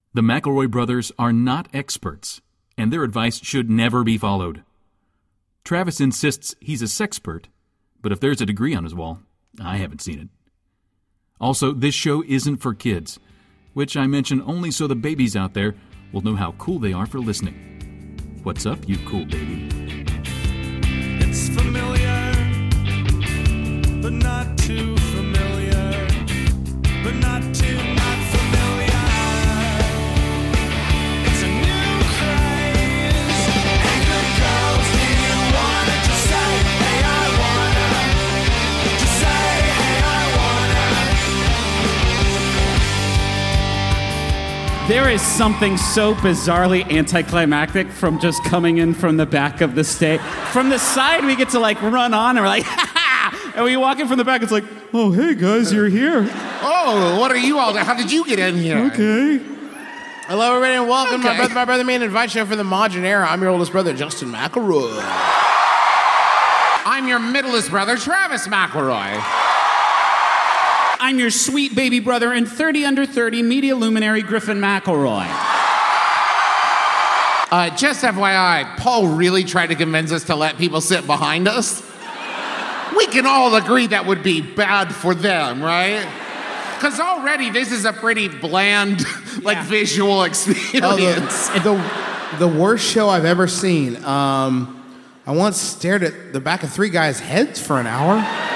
The McElroy brothers are not experts, and their advice should never be followed. Travis insists he's a sexpert, but if there's a degree on his wall, I haven't seen it. Also, this show isn't for kids, which I mention only so the babies out there will know how cool they are for listening. What's up, you cool baby? It's familiar, but not too familiar, but not too not familiar. It's a new craze. Hey, good girls, do you wanna just say, hey, I wanna? Just say, hey, I wanna. There is something so bizarrely anticlimactic from just coming in from the back of the stage. From the side, we get to like run on and we're like, ha ha! And we walk in from the back, it's like, oh, hey guys, you're here. Oh, what are you all doing? How did you get in here? Okay. Hello, everybody, and welcome to My Brother, Man Invite Show for the Modern Era. I'm your oldest brother, Justin McElroy. I'm your middleest brother, Travis McElroy. I'm your sweet baby brother and 30 under 30 media luminary Griffin McElroy. Just FYI, Paul really tried to convince us to let people sit behind us. We can all agree that would be bad for them, right? Because already this is a pretty bland, visual experience. The worst show I've ever seen. I once stared at the back of three guys' heads for an hour.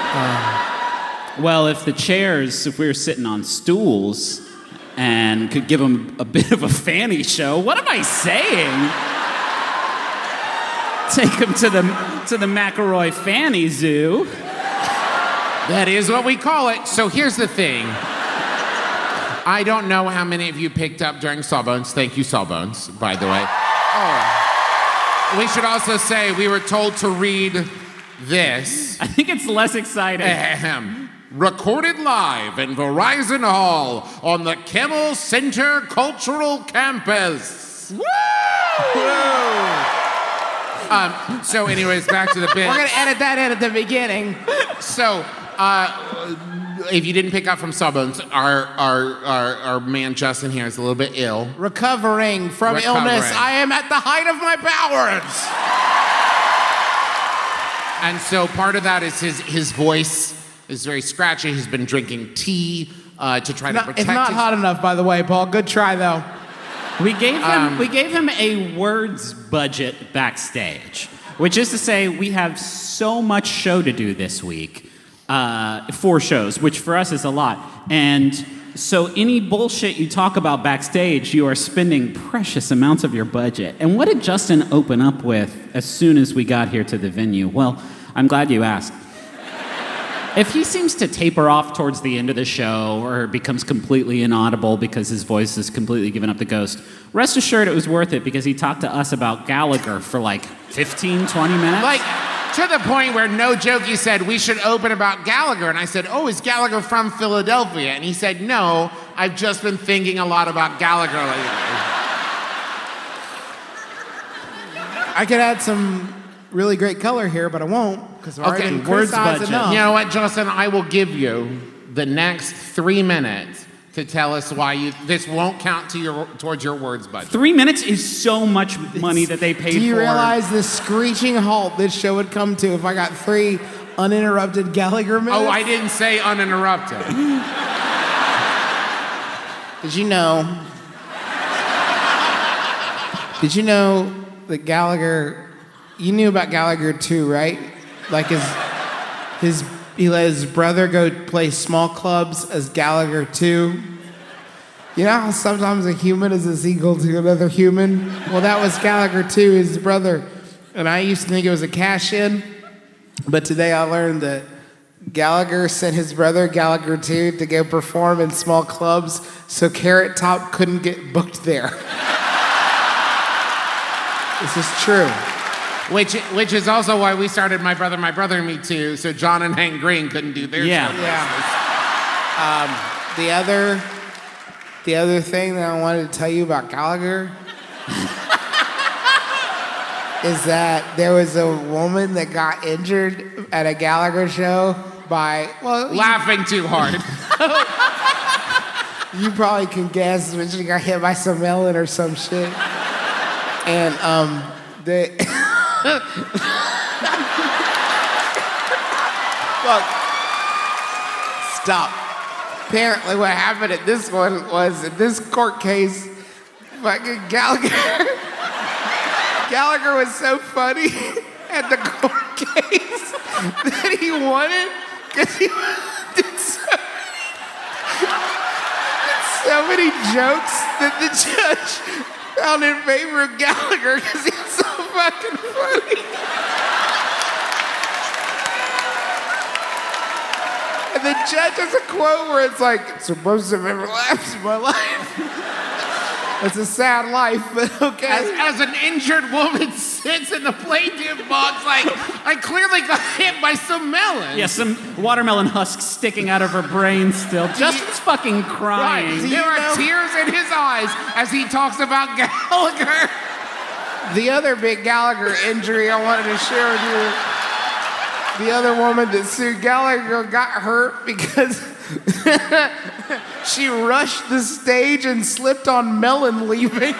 Well, if we were sitting on stools and could give them a bit of a fanny show, what am I saying? Take them to the McElroy Fanny Zoo. That is what we call it. So here's the thing. I don't know how many of you picked up during Sawbones. Thank you, Sawbones, by the way. Oh. We should also say we were told to read this. I think it's less exciting. Recorded live in Verizon Hall on the Kimmel Center Cultural Campus. Woo! So anyways, back to the bit. We're going to edit that in at the beginning. So, if you didn't pick up from Sawbones, our man Justin here is a little bit ill. Recovering from illness. I am at the height of my powers. And so part of that is his voice is very scratchy. He's been drinking tea to try to protect. It's not hot enough, by the way, Paul. Good try, though. We gave him a words budget backstage, which is to say we have so much show to do this week, 4 shows, which for us is a lot. And so any bullshit you talk about backstage, you are spending precious amounts of your budget. And what did Justin open up with as soon as we got here to the venue? Well, I'm glad you asked. If he seems to taper off towards the end of the show or becomes completely inaudible because his voice is completely given up the ghost, rest assured it was worth it because he talked to us about Gallagher for like 15, 20 minutes. Like, to the point where, no joke, he said, we should open about Gallagher. And I said, oh, is Gallagher from Philadelphia? And he said, no, I've just been thinking a lot about Gallagher lately. I could add some really great color here, but I won't, because I've already been criticized enough. You know what, Justin? I will give you the next 3 minutes to tell us why this won't count towards your words budget. 3 minutes is so much money that they paid for. Do you realize the screeching halt this show would come to if I got 3 uninterrupted Gallagher minutes? Oh, I didn't say uninterrupted. Did you know that Gallagher... You knew about Gallagher too, right? Like he let his brother go play small clubs as Gallagher too. You know how sometimes a human is a sequel to another human? Well, that was Gallagher too, his brother. And I used to think it was a cash-in, but today I learned that Gallagher sent his brother Gallagher too to go perform in small clubs so Carrot Top couldn't get booked there. This is true. Which is also why we started My Brother, and Me Too, so John and Hank Green couldn't do their show. Yeah. The other thing that I wanted to tell you about Gallagher is that there was a woman that got injured at a Gallagher show by, laughing too hard. You probably can guess when she got hit by some melon or some shit. And they look. Stop. Apparently, what happened at this one was in this court case, fucking Gallagher was so funny at the court case that he won it because he did so many jokes that the judge found in favor of Gallagher because he's so fucking funny. And the judge has a quote where it's like, it's the most I've ever laughed in my life. It's a sad life, but okay. As an injured woman sits in the plaintiff box, like, I clearly got hit by some melon. Yeah, some watermelon husks sticking out of her brain still. Justin's fucking crying. Right. There are tears in his eyes as he talks about Gallagher. The other big Gallagher injury I wanted to share with you, the other woman that sued Gallagher got hurt because she rushed the stage and slipped on melon leavings.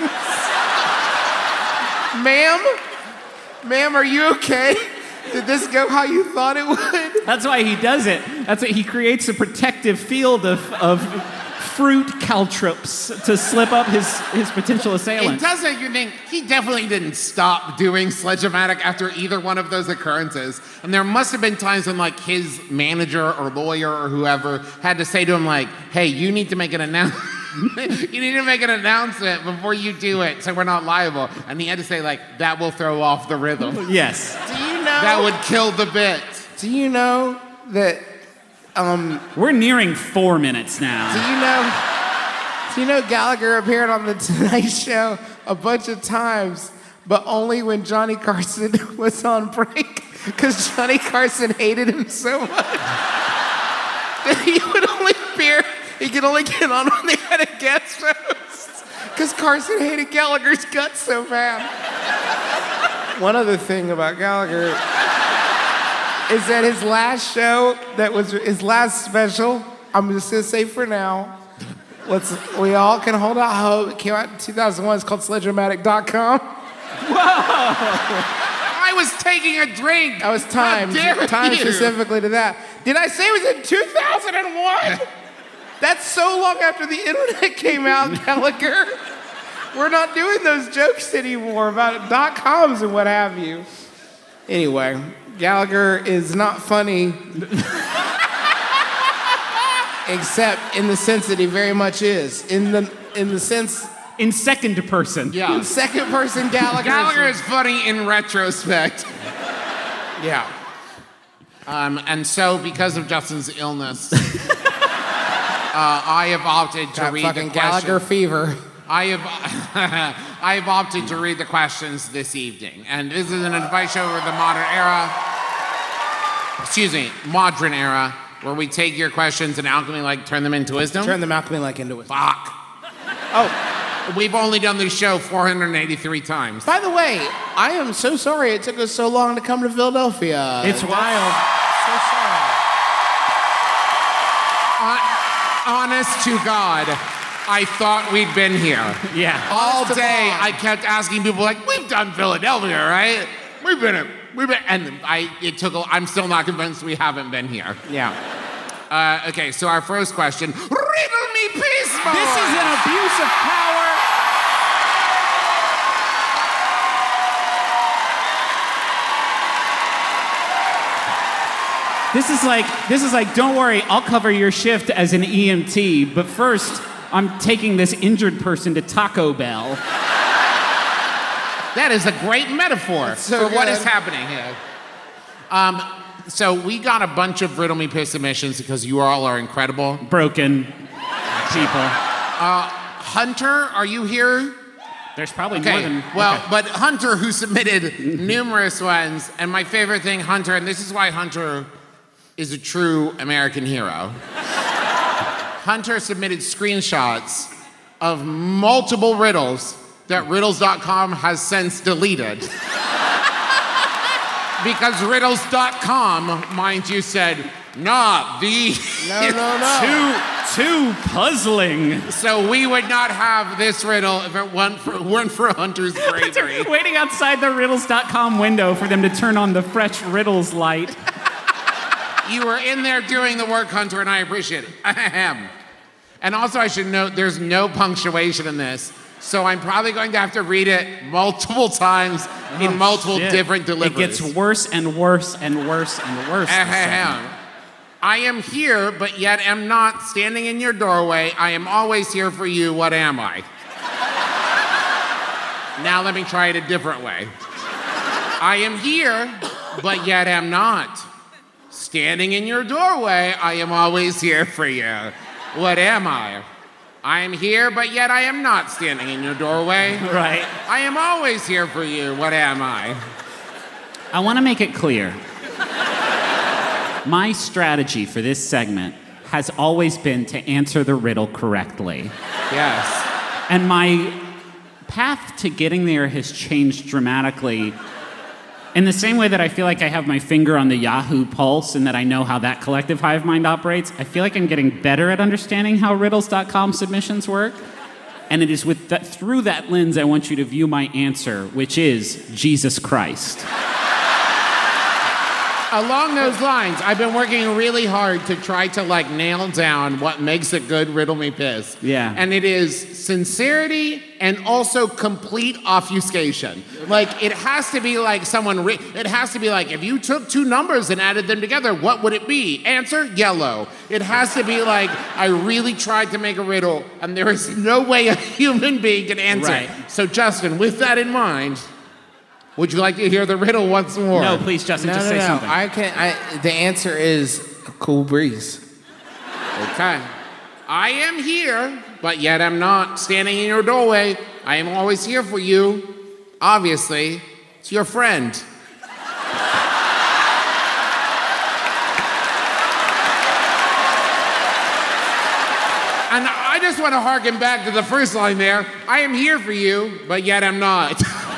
Ma'am, are you okay? Did this go how you thought it would? That's why he does it. That's what he creates a protective field of fruit caltrops to slip up his potential It assailant. does make you think he definitely didn't stop doing Sledge-O-Matic after either one of those occurrences. And there must have been times when like his manager or lawyer or whoever had to say to him like, hey, you need to make an announcement. You need to make an announcement before you do it so we're not liable. And he had to say like, that will throw off the rhythm. Yes. Do you know? That would kill the bit. Do you know that? We're nearing 4 minutes now. Do you know Gallagher appeared on the Tonight Show a bunch of times, but only when Johnny Carson was on break, because Johnny Carson hated him so much that he would only appear. He could only get on when they had a guest host, because Carson hated Gallagher's guts so bad. One other thing about Gallagher is that his last show, that was his last special, I'm just gonna say for now, we all can hold out hope. It came out in 2001, it's called Sledge-O-Matic.com. I was taking a drink. That was timed you? specifically to that. Did I say it was in 2001? That's so long after the internet came out, Gallagher. We're not doing those jokes anymore about .coms and what have you. Anyway, Gallagher is not funny, except in the sense that he very much is. In the sense, In second person. Yeah. second person Gallagher. Gallagher is funny in retrospect. Yeah. And so, because of Justin's illness, I have opted to Got read fucking the Gallagher questions. fever. I have opted to read the questions this evening, and this is an advice show of the modern era, where we take your questions and alchemy like turn them into wisdom. Turn the alchemy like into it. Fuck. Oh, We've only done this show 483 times. by the way, I am so sorry it took us so long to come to Philadelphia. It's wild. So sorry. Honest to God, I thought we'd been here. Yeah. All to day, God. I kept asking people like, "We've done Philadelphia, right? We've been, and I'm still not convinced we haven't been here." Yeah. Okay, so our first question: riddle me peace, boy. This is an abuse of power. This is like, don't worry, I'll cover your shift as an EMT, but first, I'm taking this injured person to Taco Bell. That is a great metaphor so for what good. is happening here. So we got a bunch of riddle me piss submissions because you all are incredible. Broken people. Hunter, are you here? There's probably more Okay, than... well, okay. but Hunter, who submitted numerous ones, and my favorite thing, Hunter, and this is why Hunter is a true American hero. Hunter submitted screenshots of multiple riddles that riddles.com has since deleted. Because riddles.com, mind you, said, not the. No. Too puzzling. So we would not have this riddle if it weren't for Hunter's bravery. Waiting outside the riddles.com window for them to turn on the fresh riddles light. You were in there doing the work, Hunter, and I appreciate it. Ahem. And also, I should note there's no punctuation in this, so I'm probably going to have to read it multiple times in multiple Shit. different It deliveries. gets worse and worse and worse and worse. Ahem. I am here, but yet am not standing in your doorway. I am always here for you. What am I? Now let me try it a different way. I am here, but yet am not standing in your doorway. I am always here for you. What am I? I am here, but yet I am not standing in your doorway. Right. I am always here for you. What am I? I want to make it clear. My strategy for this segment has always been to answer the riddle correctly. Yes. And my path to getting there has changed dramatically. In the same way that I feel like I have my finger on the Yahoo pulse and that I know how that collective hive mind operates, I feel like I'm getting better at understanding how riddles.com submissions work. And it is through that lens I want you to view my answer, which is Jesus Christ. Along those lines, I've been working really hard to try to nail down what makes a good Riddle Me Piss. Yeah. And it is sincerity and also complete obfuscation. It has to be like it has to be like, if you took two numbers and added them together, what would it be? Answer, yellow. It has to be like, I really tried to make a riddle and there is no way a human being can answer it. Right. So Justin, with that in mind, would you like to hear the riddle once more? No, please, Justin, just say something. The answer is a cool breeze. Okay. I am here, but yet I'm not standing in your doorway. I am always here for you. Obviously, it's your friend. And I just want to harken back to the first line there. I am here for you, but yet I'm not.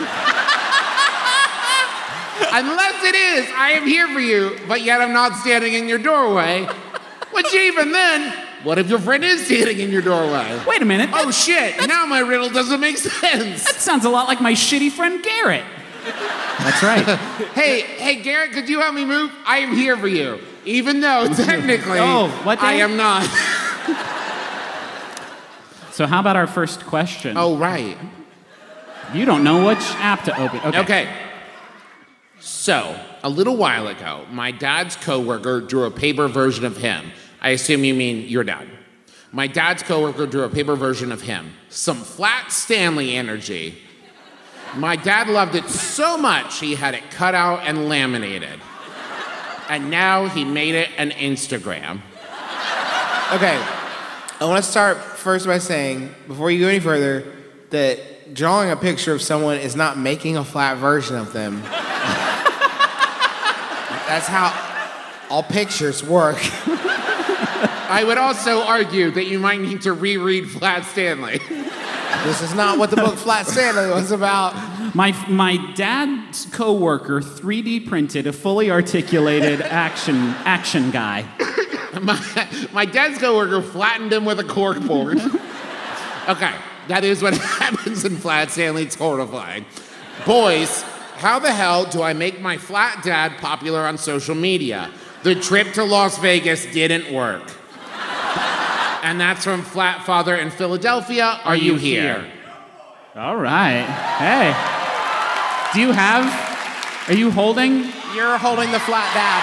Unless it is, I am here for you, but yet I'm not standing in your doorway. Which even then, what if your friend is standing in your doorway? Wait a minute. Oh shit, now my riddle doesn't make sense. That sounds a lot like my shitty friend Garrett. That's right. Hey Garrett, could you help me move? I am here for you. Even though technically I am not. So how about our first question? Oh, right. You don't know which app to open. Okay. So, a little while ago, my dad's coworker drew a paper version of him. I assume you mean your dad. My dad's coworker drew a paper version of him. Some flat Stanley energy. My dad loved it so much he had it cut out and laminated. And now he made it an Instagram. Okay, I want to start first by saying, before you go any further, that drawing a picture of someone is not making a flat version of them. That's how all pictures work. I would also argue that you might need to reread Flat Stanley. This is not what the book Flat Stanley was about. My dad's coworker 3D printed a fully articulated action guy. My dad's coworker flattened him with a corkboard. Okay, that is what happens in Flat Stanley. It's horrifying. Boys, how the hell do I make my flat dad popular on social media? The trip to Las Vegas didn't work. And that's from Flat Father in Philadelphia. Are you here? All right. Hey. Are you holding? You're holding the flat dad.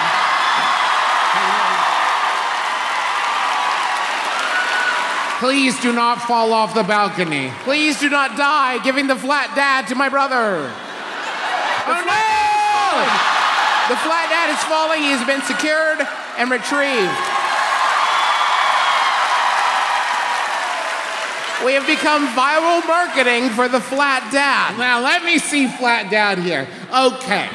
Please do not fall off the balcony. Please do not die giving the flat dad to my brother. Oh no! The flat dad is falling. He has been secured and retrieved. We have become viral marketing for the flat dad. Now let me see Flat Dad here. Okay.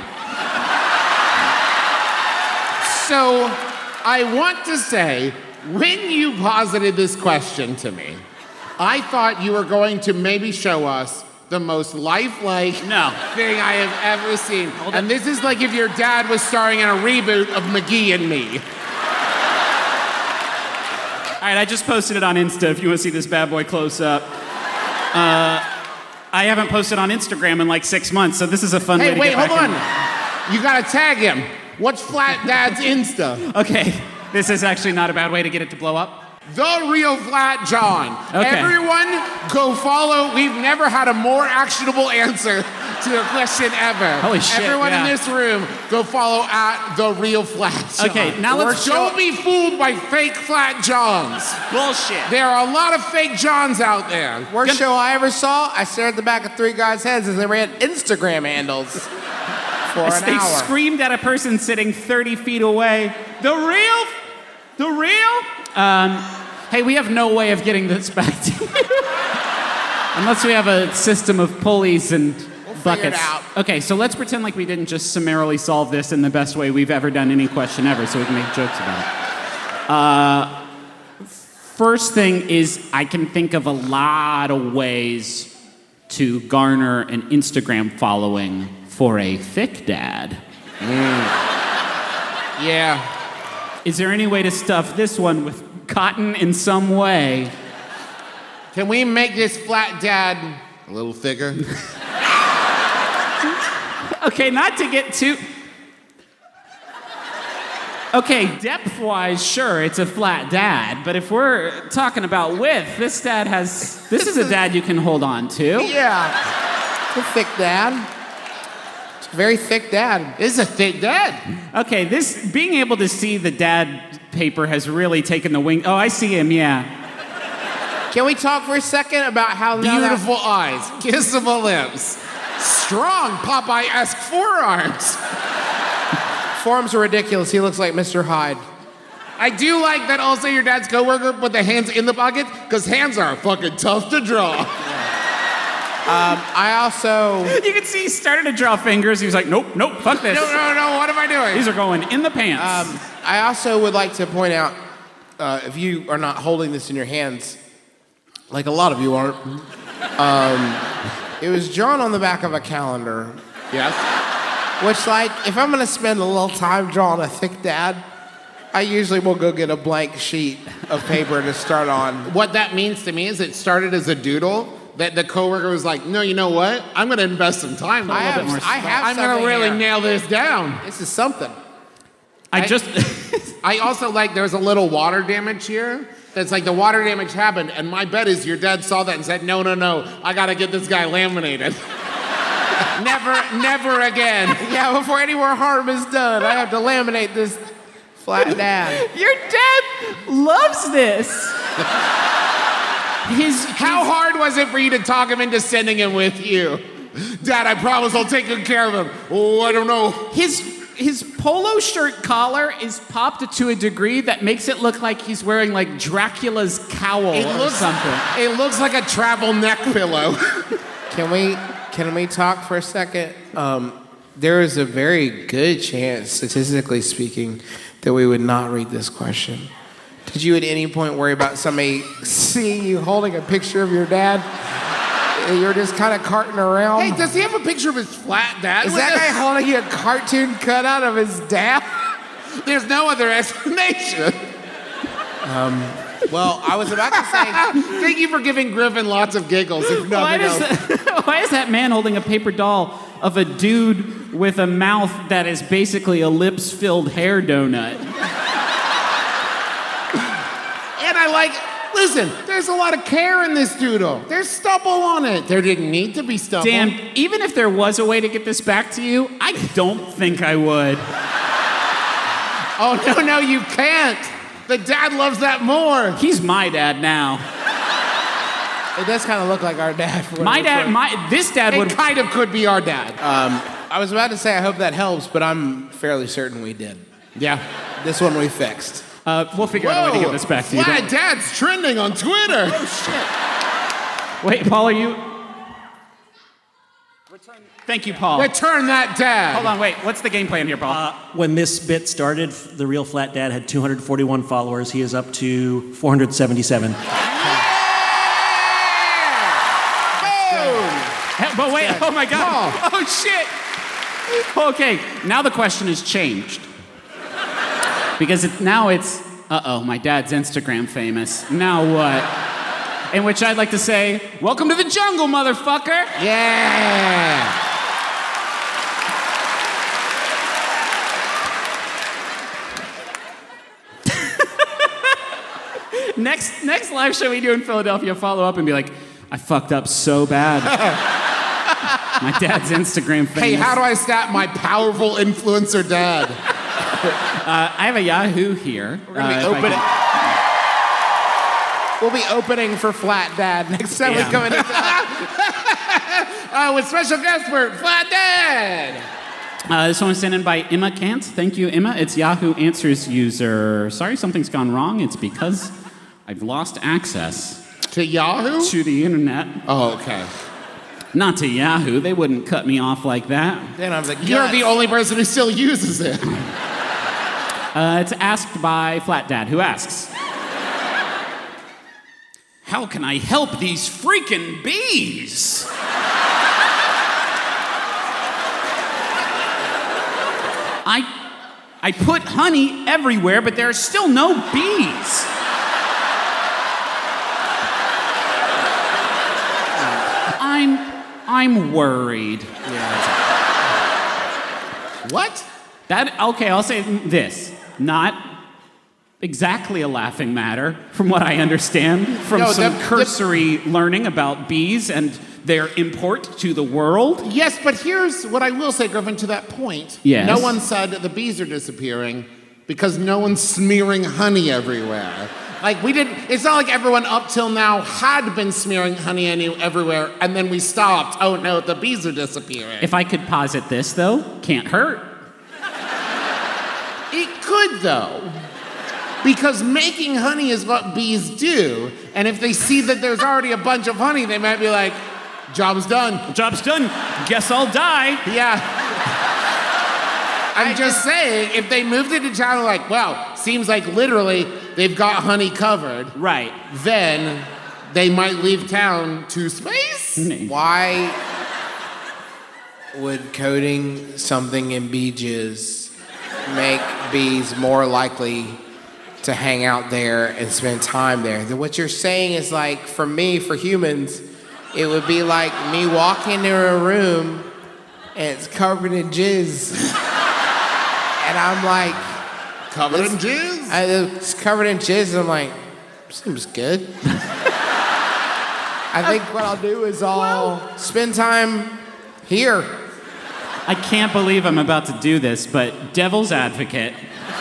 So I want to say, when you posited this question to me, I thought you were going to maybe show us the most lifelike thing I have ever seen. And this is like if your dad was starring in a reboot of McGee and Me. All right, I just posted it on Insta if you want to see this bad boy close up. I haven't posted on Instagram in like 6 months, so this is a fun way Hey, to wait, get back hold in. on. You gotta tag him. What's Flat Dad's Insta? Okay, this is actually not a bad way to get it to blow up. The Real Flat John. Okay. Everyone, go follow. We've never had a more actionable answer to a question ever. Holy shit, Everyone yeah. in this room, go follow at The Real Flat John. Okay, now let's Don't be fooled by fake Flat Johns. Bullshit. There are a lot of fake Johns out there. Worst show I ever saw, I stared at the back of three guys' heads as they ran Instagram handles for As an they hour. screamed at a person sitting 30 feet away, the real? Hey, we have no way of getting this back to you. Unless we have a system of pulleys and buckets. it out. Okay, so let's pretend like we didn't just summarily solve this in the best way we've ever done any question ever, so we can make jokes about it. First thing is, I can think of a lot of ways to garner an Instagram following for a thick dad. Yeah. Is there any way to stuff this one with cotton in some way? Can we make this Flat Dad a little thicker? Okay, not to get too... Okay, depth-wise, sure, it's a flat dad, but if we're talking about width, this dad has... This is a dad you can hold on to. Yeah. It's a thick dad. It's a very thick dad. This is a thick dad. Okay, this... Being able to see the dad paper has really taken the wing... Oh, I see him, yeah. Can we talk for a second about how now that- Beautiful eyes, kissable lips, strong Popeye-esque forearms. Forearms are ridiculous. He looks like Mr. Hyde. I do like that also your dad's coworker put the hands in the pocket, because hands are fucking tough to draw. I also... You can see he started to draw fingers. He was like, nope, fuck this. No, what am I doing? These are going in the pants. I also would like to point out, if you are not holding this in your hands, like a lot of you aren't, it was drawn on the back of a calendar. Yes. Which, like, if I'm gonna spend a little time drawing a thick dad, I usually will go get a blank sheet of paper to start on. What that means to me is it started as a doodle that the coworker was like, no, you know what? I'm going to invest some time. I have I'm going something to really here. nail this down. This is something. I also like there's a little water damage here. That's like the water damage happened, and my bet is your dad saw that and said, no, I got to get this guy laminated. Never again. Yeah, before any more harm is done, I have to laminate this flat dad. Your dad loves this. How hard was it for you to talk him into sending him with you? Dad, I promise I'll take good care of him. Oh, I don't know. His polo shirt collar is popped to a degree that makes it look like he's wearing like Dracula's cowl or something. It looks like a travel neck pillow. Can we talk for a second? There is a very good chance, statistically speaking, that we would not read this question. Did you at any point worry about somebody seeing you holding a picture of your dad? You're just kind of carting around. Hey, does he have a picture of his flat dad? Is that guy holding you a cartoon cutout of his dad? There's no other explanation. Well, I was about to say... Thank you for giving Griffin lots of giggles, if nothing else. Why is that man holding a paper doll of a dude with a mouth that is basically a lips-filled hair donut? And I like... Listen, there's a lot of care in this doodle. There's stubble on it. There didn't need to be stubble. Dan, even if there was a way to get this back to you, I don't think I would. Oh, no, you can't. The dad loves that more. He's my dad now. It does kind of look like our dad. This dad would... It kind of could be our dad. I was about to say, I hope that helps, but I'm fairly certain we did. Yeah. This one we fixed. We'll figure out a way to get this back to you. Flat Dad's trending on Twitter. Oh, shit. Wait, Paul, are you... Thank you, Paul. Return that dad. Hold on, wait. What's the game plan here, Paul? When this bit started, the Real Flat Dad had 241 followers. He is up to 477. But wait, oh my God. Oh, shit. Okay, now the question has changed. Because now it's Uh-oh, my dad's Instagram famous. Now what? In which I'd like to say, welcome to the jungle, motherfucker! Yeah. Next live show we do in Philadelphia, follow up and be like, I fucked up so bad. My dad's Instagram famous. Hey, how do I stat my powerful influencer dad? I have a Yahoo here. We're gonna be if I opening. can- We'll be opening for Flat Dad next time we come in. With special guest for Flat Dad. This one was sent in by Emma Kant. Thank you, Emma. It's Yahoo Answers user. Sorry, something's gone wrong. It's because I've lost access To Yahoo? to the internet. Oh, okay. Not to Yahoo. They wouldn't cut me off like that. Then I'm like, You're the only person who still uses it. It's asked by Flat Dad, who asks, how can I help these freaking bees? I put honey everywhere, but there are still no bees. I'm worried. What? Okay, I'll say this. Not exactly a laughing matter, from what I understand, from No, some the- cursory learning about bees and their import to the world. Yes, but here's what I will say, Griffin, to that point. Yes. No one said the bees are disappearing because no one's smearing honey everywhere. Like, we didn't, it's not like everyone up till now had been smearing honey everywhere and then we stopped. Oh no, the bees are disappearing. If I could posit this, though, can't hurt. It could, though. Because making honey is what bees do. And if they see that there's already a bunch of honey, they might be like, job's done. Job's done. Guess I'll die. Yeah. I'm just saying, if they moved into town like, well, seems like literally they've got honey covered, Right. then they might leave town to space. why would coating something in bee jizz make bees more likely to hang out there and spend time there? What you're saying is like, for me, for humans, it would be like me walking into a room and it's covered in jizz. And I'm like, Covered in jizz? it's covered in jizz, and I'm like, seems good. I think what I'll do is I'll spend time here. I can't believe I'm about to do this, but devil's advocate.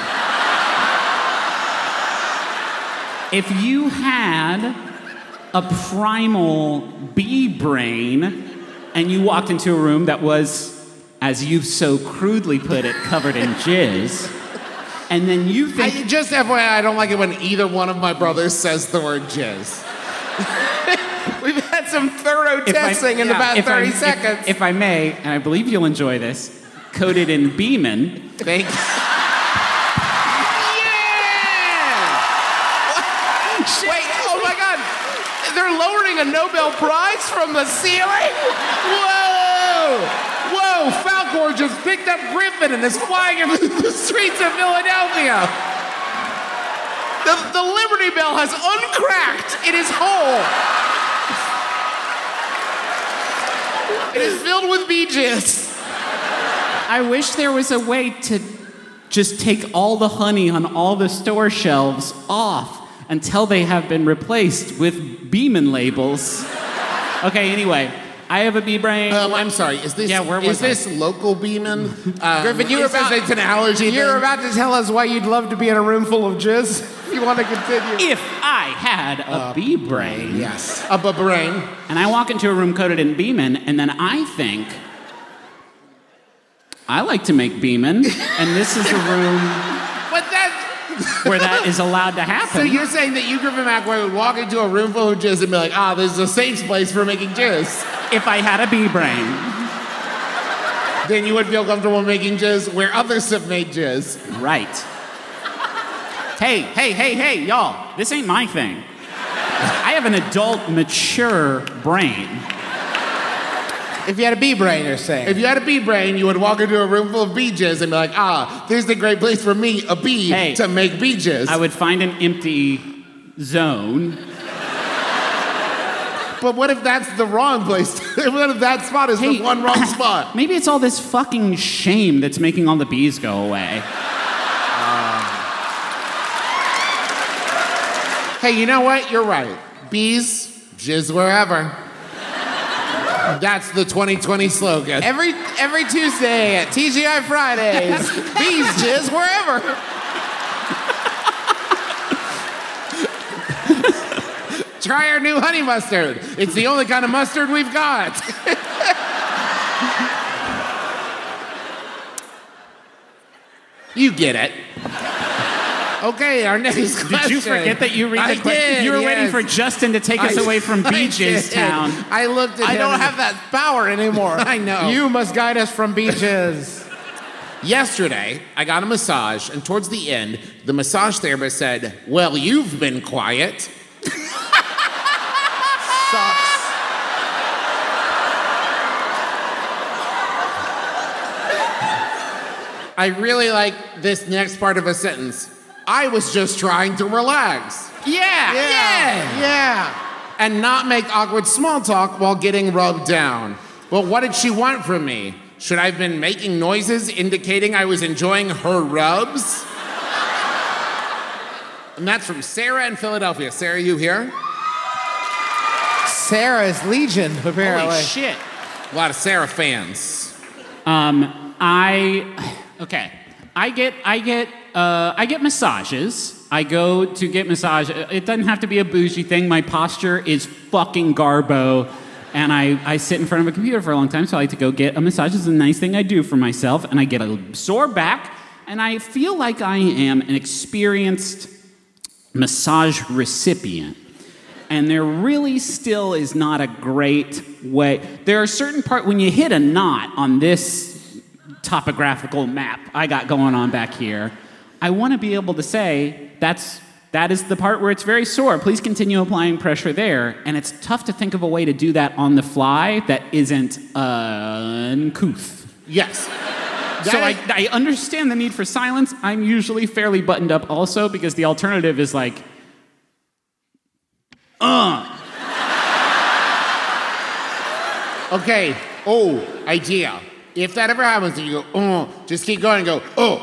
If you had a primal bee brain and you walked into a room that was, as you've so crudely put it, covered in jizz, and then you think... Just FYI, I don't like it when either one of my brothers says the word jizz. We've had some thorough testing in about 30 seconds. If I may, and I believe you'll enjoy this, coated in Beeman. Thank you. Wait, oh my God. They're lowering a Nobel Prize from the ceiling? Whoa! Whoa! Falcor just picked up Griffin and is flying in the streets of Philadelphia. The Liberty Bell has uncracked. It is whole. It is filled with bee jizz. I wish there was a way to just take all the honey on all the store shelves off until they have been replaced with Beeman labels. Okay, anyway, I have a bee brain. I'm sorry. Is this Yeah, where was this local Beeman? Griffin, you were is this about- an allergy You're thing? about to tell us why you'd love to be in a room full of jizz? If you want to continue. If I had a bee brain, Yes. A brain. and I walk into a room coated in Beeman, and then I think, I like to make Beeman, and this is a room But that. where that is allowed to happen. So you're saying that you, Griffin McElroy, would walk into a room full of jizz and be like, this is a safe place for making jizz. If I had a bee brain. Then you would feel comfortable making jizz where others have made jizz. Right. Hey, y'all. This ain't my thing. I have an adult, mature brain. If you had a bee brain, you're saying. If you had a bee brain, you would walk into a room full of bee jizz and be like, there's the great place for me, a bee, Hey. to make bee jizz. I would find an empty zone. But what if that's the wrong place? What if that spot is the one wrong spot? Maybe it's all this fucking shame that's making all the bees go away. Hey, you know what? You're right. Bees, jizz wherever. That's the 2020 slogan. Every Tuesday at TGI Fridays, bees jizz wherever. Try our new honey mustard. It's the only kind of mustard we've got. You get it. Okay, our next question. Did you forget that you read I the question? did, You were waiting yes. for Justin to take us away from Bee Jizz did. Town. I looked at I him don't and- have that power anymore. I know. You must guide us from beaches. Yesterday, I got a massage, and towards the end, the massage therapist said, "Well, you've been quiet." Sucks. I really like this next part of a sentence. I was just trying to relax. Yeah. And not make awkward small talk while getting rubbed down. But what did she want from me? Should I have been making noises indicating I was enjoying her rubs? And that's from Sarah in Philadelphia. Sarah, you here? Sarah's Legion, apparently. Holy shit. A lot of Sarah fans. I get massages. I go to get massage. It doesn't have to be a bougie thing. My posture is fucking garbo. And I sit in front of a computer for a long time, so I like to go get a massage. It's a nice thing I do for myself. And I get a sore back, and I feel like I am an experienced massage recipient. And there really still is not a great way. There are certain parts, when you hit a knot on this topographical map I got going on back here, I want to be able to say, that is the part where it's very sore. Please continue applying pressure there. And it's tough to think of a way to do that on the fly that isn't uncouth. Yes. So I understand the need for silence. I'm usually fairly buttoned up also, because the alternative is like, Okay. Oh, idea. If that ever happens and you go, just keep going and go,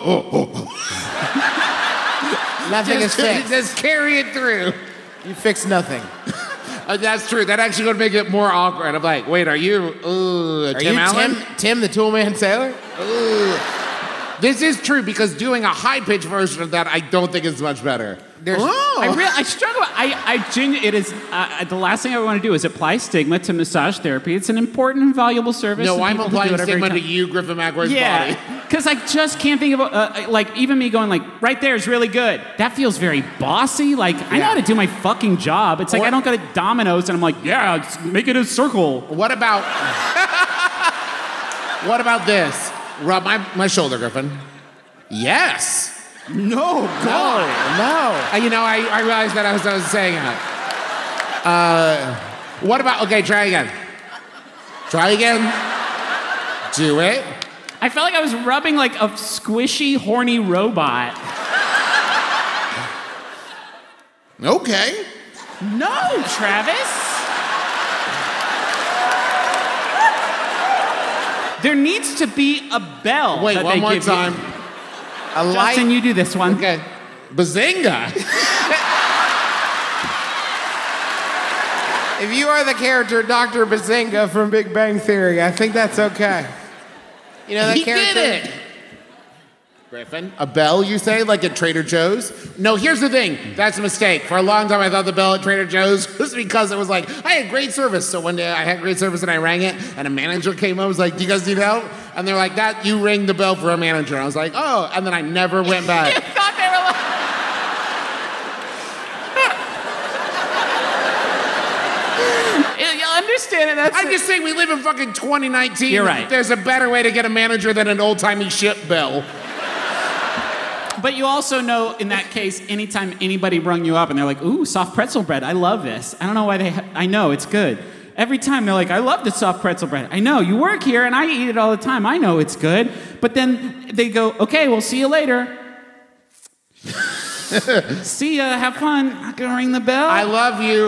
Nothing is fixed. Just carry it through. You fix nothing. That's true. That actually would make it more awkward. I'm like, wait, are you Are Tim you Allen? Tim the Toolman Sailor? This is true because doing a high-pitched version of that, I don't think is much better. I struggle. It is the last thing I want to do is apply stigma to massage therapy. It's an important and valuable service. No, and I'm people who do applying it every stigma to time. you, Griffin McElroy's body. Yeah, because I just can't think of like even me going like right there is really good. That feels very bossy. Like I know how to do my fucking job. It's like I don't go to Domino's and I'm like, yeah, make it a circle. What about this? Rub my shoulder, Griffin. Yes. No, God. No. You know, I realized that as I was saying it. What about, okay, try again. Try again. Do it. I felt like I was rubbing like a squishy, horny robot. Okay. No, Travis. There needs to be a bell. Wait, that one they more give you. time. A light. Justin, you do this one. Okay. Bazinga. If you are the character Dr. Bazinga from Big Bang Theory, I think that's okay. You know that He character? did it. Griffin, a bell, you say, like at Trader Joe's? No, here's the thing. That's a mistake. For a long time, I thought the bell at Trader Joe's was because it was like, I had great service. So one day I had great service and I rang it, and a manager came up, was like, do you guys need help? And they're like, that, you ring the bell for a manager. And I was like, oh, and then I never went back. thought they were like. You understand it? That's I'm just saying we live in fucking 2019. You're right. There's a better way to get a manager than an old-timey ship bell. But you also know, in that case, anytime anybody rung you up and they're like, ooh, soft pretzel bread, I love this. I don't know why I know, it's good. Every time they're like, I love the soft pretzel bread. I know, you work here and I eat it all the time. I know it's good. But then they go, okay, we'll see you later. See ya, have fun. Not gonna ring the bell. I love you.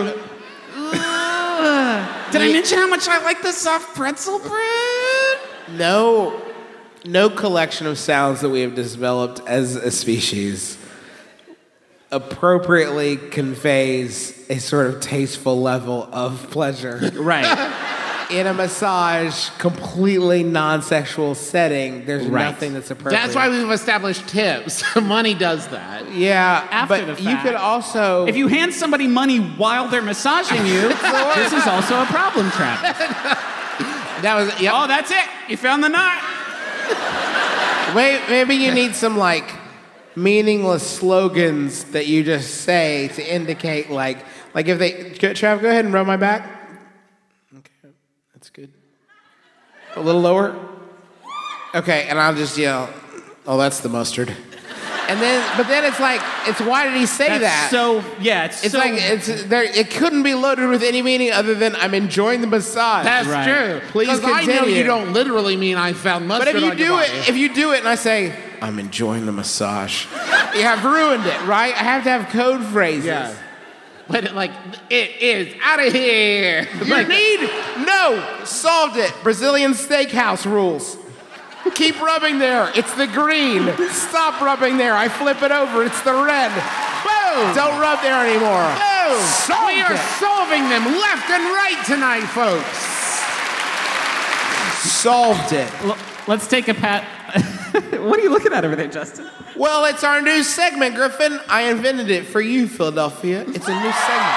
Did I mention how much I like the soft pretzel bread? No collection of sounds that we have developed as a species appropriately conveys a sort of tasteful level of pleasure. Right. In a massage, completely non-sexual setting, there's Right. nothing that's appropriate. That's why we've established tips. Money does that. Yeah, After but the you fact. could also... If you hand somebody money while they're massaging you, this is also a problem, Travis. That was, yep. Oh, that's it. You found the knot. Maybe you need some, like, meaningless slogans that you just say to indicate, like if they... Trav, go ahead and rub my back. Okay, that's good. A little lower. Okay, and I'll just yell, oh, that's the mustard. But then it's like, why did he say That's that? so, yeah, it's It's so... like it couldn't be loaded with any meaning other than I'm enjoying the massage. That's Right. true. Please Because I know continue. you don't literally mean I found mustard But if you on your do body. it, and I say I'm enjoying the massage, you have ruined it, right? I have to have code phrases. Yeah. But it is out of here. Solved it. Brazilian steakhouse rules. Keep rubbing there. It's the green. Stop rubbing there. I flip it over. It's the red. Boom. Don't rub there anymore. Boom. Solved We are it. solving them left and right tonight, folks. Solved it. Let's take a pat. What are you looking at over there, Justin? Well, it's our new segment, Griffin. I invented it for you, Philadelphia. It's a new segment.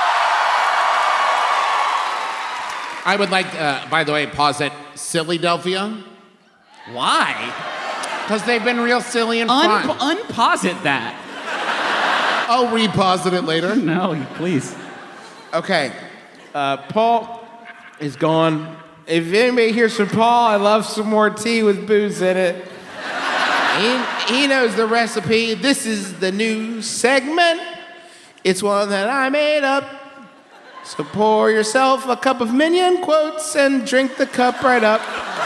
I would like, by the way, pause at Sillydelphia. Why? Because they've been real silly and fun. Unposit that. I'll reposit it later. No, please. Okay. Paul is gone. If anybody hears from Paul, I love some more tea with booze in it. He knows the recipe. This is the new segment. It's one that I made up. So pour yourself a cup of Minion quotes and drink the cup right up.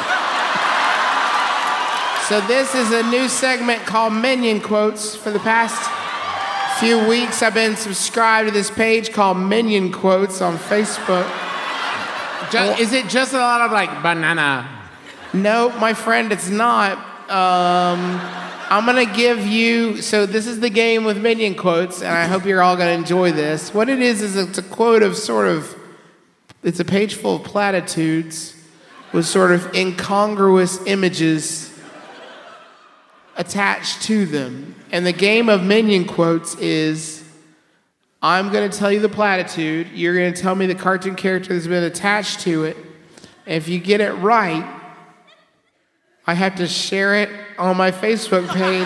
So this is a new segment called Minion Quotes. For the past few weeks, I've been subscribed to this page called Minion Quotes on Facebook. Is it just a lot of banana? No, my friend, it's not. I'm gonna give you, so this is the game with Minion Quotes, and I hope you're all gonna enjoy this. What it is it's a quote of it's a page full of platitudes with sort of incongruous images attached to them. And the game of Minion Quotes is, I'm gonna tell you the platitude, you're gonna tell me the cartoon character that's been attached to it, and if you get it right, I have to share it on my Facebook page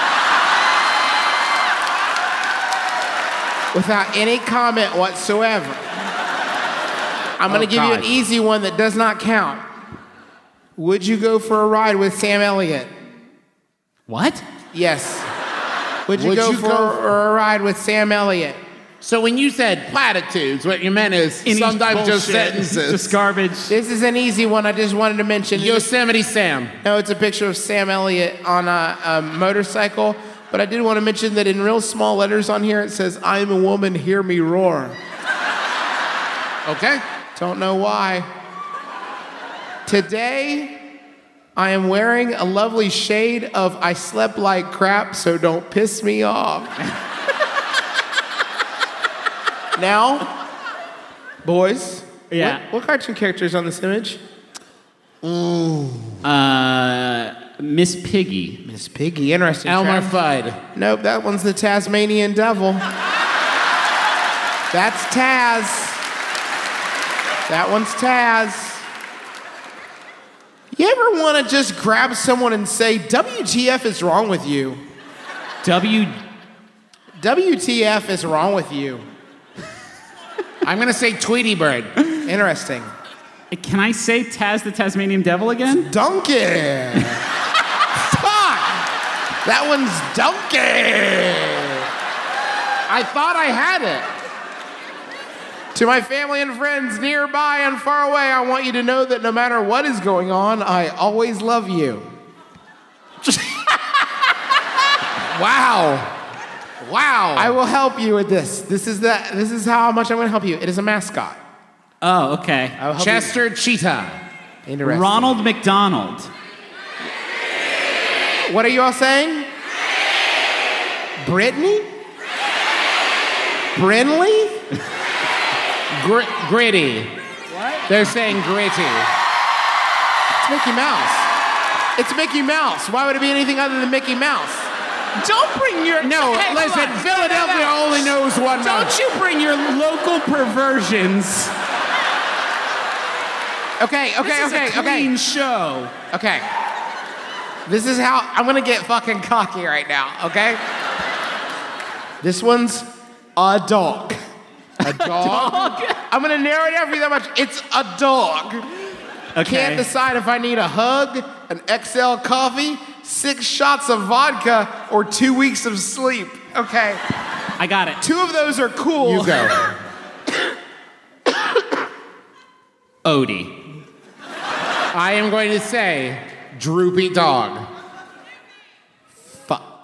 without any comment whatsoever. I'm going to give you an easy one that does not count. Would you go for a ride with Sam Elliott? What? Yes. Would you go for a ride with Sam Elliott? So when you said platitudes, what you meant is sometimes just sentences. Just garbage. This is an easy one. I just wanted to mention. Yosemite Sam. No, it's a picture of Sam Elliott on a motorcycle. But I did want to mention that in real small letters on here, it says, I'm a woman, hear me roar. Okay. Don't know why. Today, I am wearing a lovely shade of I slept like crap, so don't piss me off. Now, boys, Yeah. what cartoon character is on this image? Miss Piggy. Miss Piggy, interesting. Elmer Trav. Fudd. Nope, that one's the Tasmanian Devil. That's Taz. That one's Taz. You ever want to just grab someone and say, WTF is wrong with you? WTF is wrong with you? I'm going to say Tweety Bird. Interesting. Can I say Taz the Tasmanian Devil again? Donkey. Fuck. That one's Donkey. I thought I had it. To my family and friends nearby and far away, I want you to know that no matter what is going on, I always love you. Wow. Wow. I will help you with this. This is how much I'm going to help you. It is a mascot. Oh, okay. I will help Chester Cheetah. you. Interesting. Ronald McDonald. What are you all saying? Brittany? Brinley? Gritty. What? They're saying gritty. It's Mickey Mouse. It's Mickey Mouse. Why would it be anything other than Mickey Mouse? Don't bring your... No, Hey, hold listen, on. Philadelphia only knows one Don't mouse. you bring your local perversions. Okay. This is a clean show. Okay. This is how I'm gonna get fucking cocky right now, okay? This one's a dog. A dog? I'm gonna narrow it down for you that much. It's a dog. Okay. Can't decide if I need a hug, an XL coffee, 6 shots of vodka, or 2 weeks of sleep. Okay. I got it. 2 of those are cool. You go. Odie. I am going to say droopy dog. Fuck.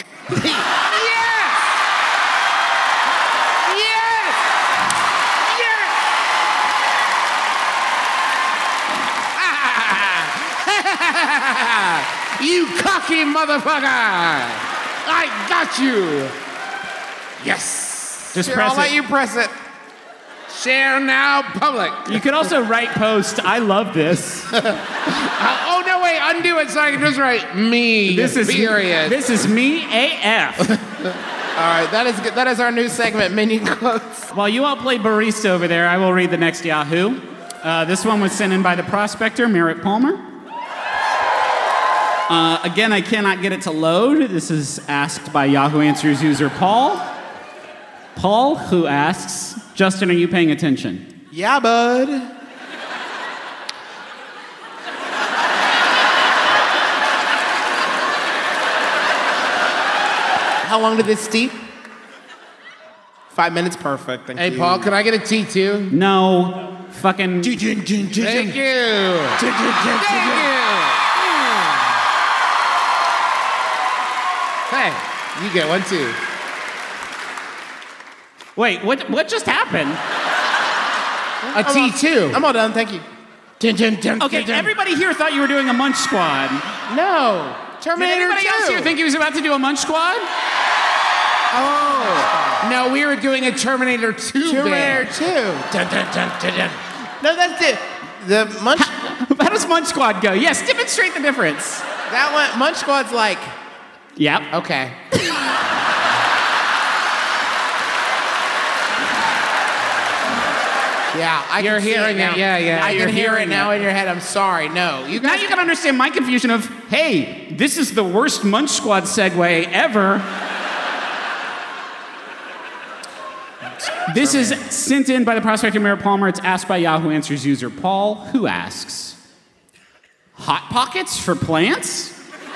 You cocky motherfucker! I got you! Yes! Just Here, press I'll let it. you press it. Share now, public. You could also write post, I love this. Oh, no, wait, undo it so I can just write me, period. This is me AF. All right, that is good. That is our new segment, Minion Quotes. While you all play barista over there, I will read the next Yahoo. This one was sent in by the prospector, Merritt Palmer. Again, I cannot get it to load. This is asked by Yahoo Answers user Paul. Paul, who asks, Justin, are you paying attention? Yeah, bud. How long did this steep? 5 minutes, perfect. Thank Hey, you. Paul, can I get a T2? No. Fucking... Thank you. Thank you. Hey, you get one too. Wait, what just happened? A T2. I'm all done, thank you. Okay, everybody here thought you were doing a Munch Squad. No. Did Terminator anybody 2. else here think he was about to do a Munch Squad? No, we were doing a Terminator 2 Terminator bit. 2. No, that's it. The Munch... How does Munch Squad go? Yes, demonstrate the difference. That one... Munch Squad's like... Yep. Okay. Yeah, I You're can see hearing now. it, yeah. I You're can hear it hearing now it. in your head. I'm sorry. No, you Now guys. you can understand my confusion of, hey, this is the worst Munch Squad segue ever. This is sent in by the prospector Merritt Palmer. It's asked by Yahoo Answers user Paul, who asks, Hot Pockets for plants?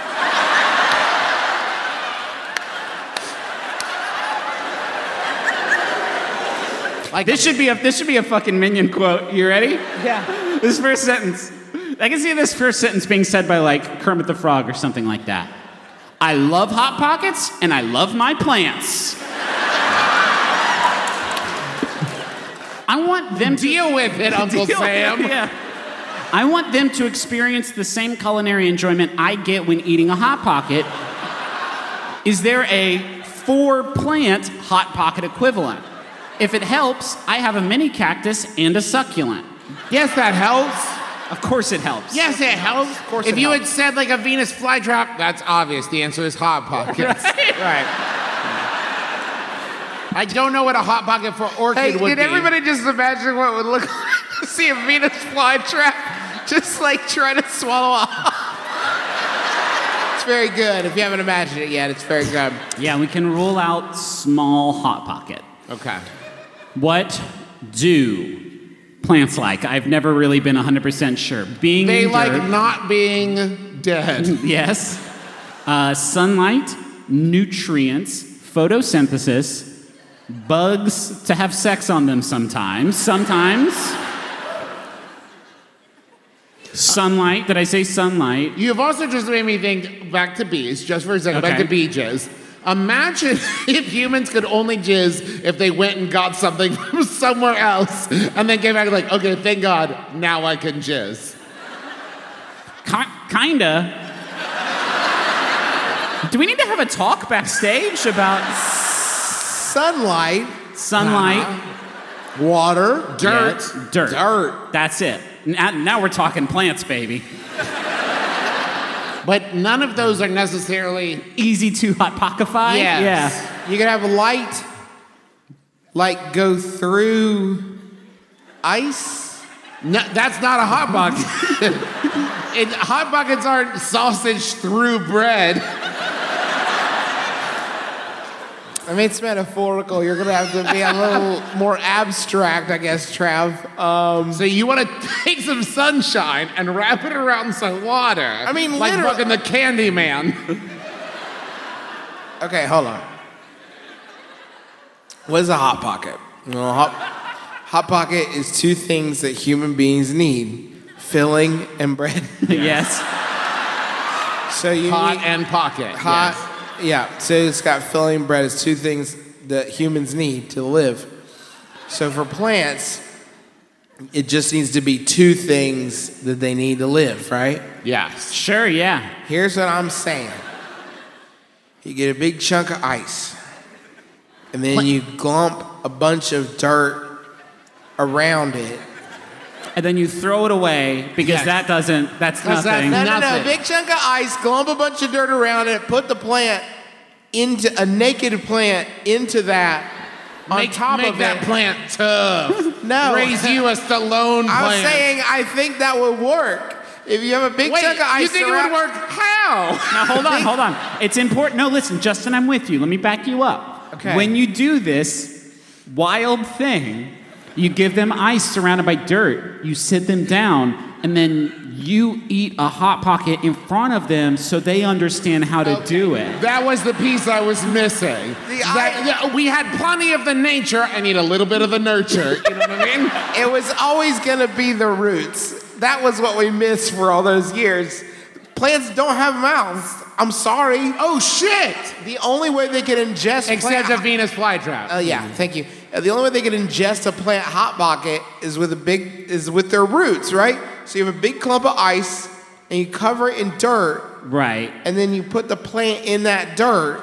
Like This should be a fucking Minion quote. You ready? Yeah. This first sentence. I can see this first sentence being said by like Kermit the Frog or something like that. I love Hot Pockets and I love my plants. I want them to Deal with it, Uncle Deal with Sam. it, yeah. I want them to experience the same culinary enjoyment I get when eating a Hot Pocket. Is there a 4-plant Hot Pocket equivalent? If it helps, I have a mini cactus and a succulent. Yes, that helps. Of course it helps. Yes, it helps. Of course if it you helps. had said like a Venus flytrap, that's obvious. The answer is Hot Pockets. Right. I don't know what a Hot Pocket for orchid Hey, would did be. everybody just imagine what it would look like to see a Venus flytrap just like trying to swallow a... It's very good. If you haven't imagined it yet, it's very good. Yeah, we can rule out small Hot Pocket. Okay. What do plants like? I've never really been 100% sure. Being They in like dirt, not being dead. yes. Sunlight, nutrients, photosynthesis, bugs to have sex on them sometimes. Sometimes. Sunlight. Did I say sunlight? You've also just made me think back to bees, just for a second, back Okay. to bee jizz. Imagine if humans could only jizz if they went and got something from somewhere else and then came back like, okay, thank God, now I can jizz. Kinda. Do we need to have a talk backstage about Sunlight, sunlight? water, Dirt. Yeah, dirt. That's it. Now we're talking plants, baby. But none of those are necessarily... Easy to hot pockify? Yes. Yeah. You can have a light, like go through ice. No, that's not a hot bucket. Hot buckets aren't sausage through bread. I mean, it's metaphorical. You're gonna have to be a little more abstract, I guess, Trav. So you want to take some sunshine and wrap it around some water. I mean, like literally- fucking the Candy Man. Okay, hold on. What is a hot pocket? Well, hot pocket is two things that human beings need: filling and bread. Yes. So you Hot need and pocket. hot. Yeah. So it's got filling and bread. It's two things that humans need to live. So for plants, it just needs to be two things that they need to live, right? Yes. Sure, yeah. Here's what I'm saying. You get a big chunk of ice, and then you glump a bunch of dirt around it. And then you throw it away because Yes. that's 'Cause nothing. that's No, Nothing. big chunk of ice, glump a bunch of dirt around it, put the plant into a naked plant into that. On top make of that it. plant tough. No. Raise you a Stallone plant. I was saying I think that would work. If you have a big Wait, chunk of ice you think it around, would work? How? Now, hold on. It's important. No, listen, Justin, I'm with you. Let me back you up. Okay. When you do this wild thing, you give them ice surrounded by dirt, you sit them down, and then you eat a Hot Pocket in front of them so they understand how to do it. That was the piece I was missing. We had plenty of the nature. I need a little bit of the nurture. You know what I mean? It was always going to be the roots. That was what we missed for all those years. Plants don't have mouths. I'm sorry. Oh shit! The only way they can ingest Except a plant... Venus flytrap. Oh yeah, thank you. The only way they can ingest a plant hot pocket is with their roots, right? So you have a big clump of ice and you cover it in dirt, Right. and then you put the plant in that dirt.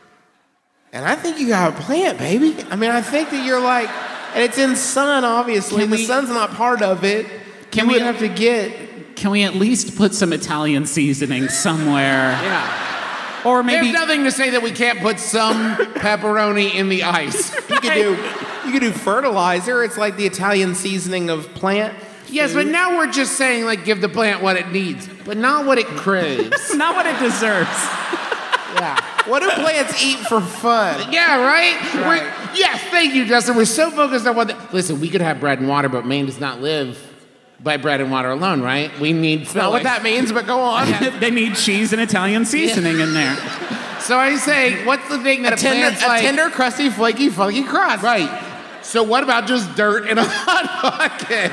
And I think you got a plant, baby. I mean, I think that you're like, and it's in sun, obviously. Can The we- sun's not part of it. Can You we- would have to get... Can we at least put some Italian seasoning somewhere? Yeah. Or maybe There's nothing to say that we can't put some pepperoni in the ice. You could do fertilizer. It's like the Italian seasoning of plant. Yes, but now we're just saying like give the plant what it needs, but not what it craves. not what it deserves. Yeah. What do plants eat for fun? Yeah, right? Right. Yes, thank you, Justin. We're so focused on what... Listen, we could have bread and water, but man does not live by bread and water alone, right? We need Not filling. what that means, but go on. They need cheese and Italian seasoning in there. So I say, what's the thing that a plant's like... Tender, crusty, flaky, funky crust. Right. So what about just dirt in a hot pocket?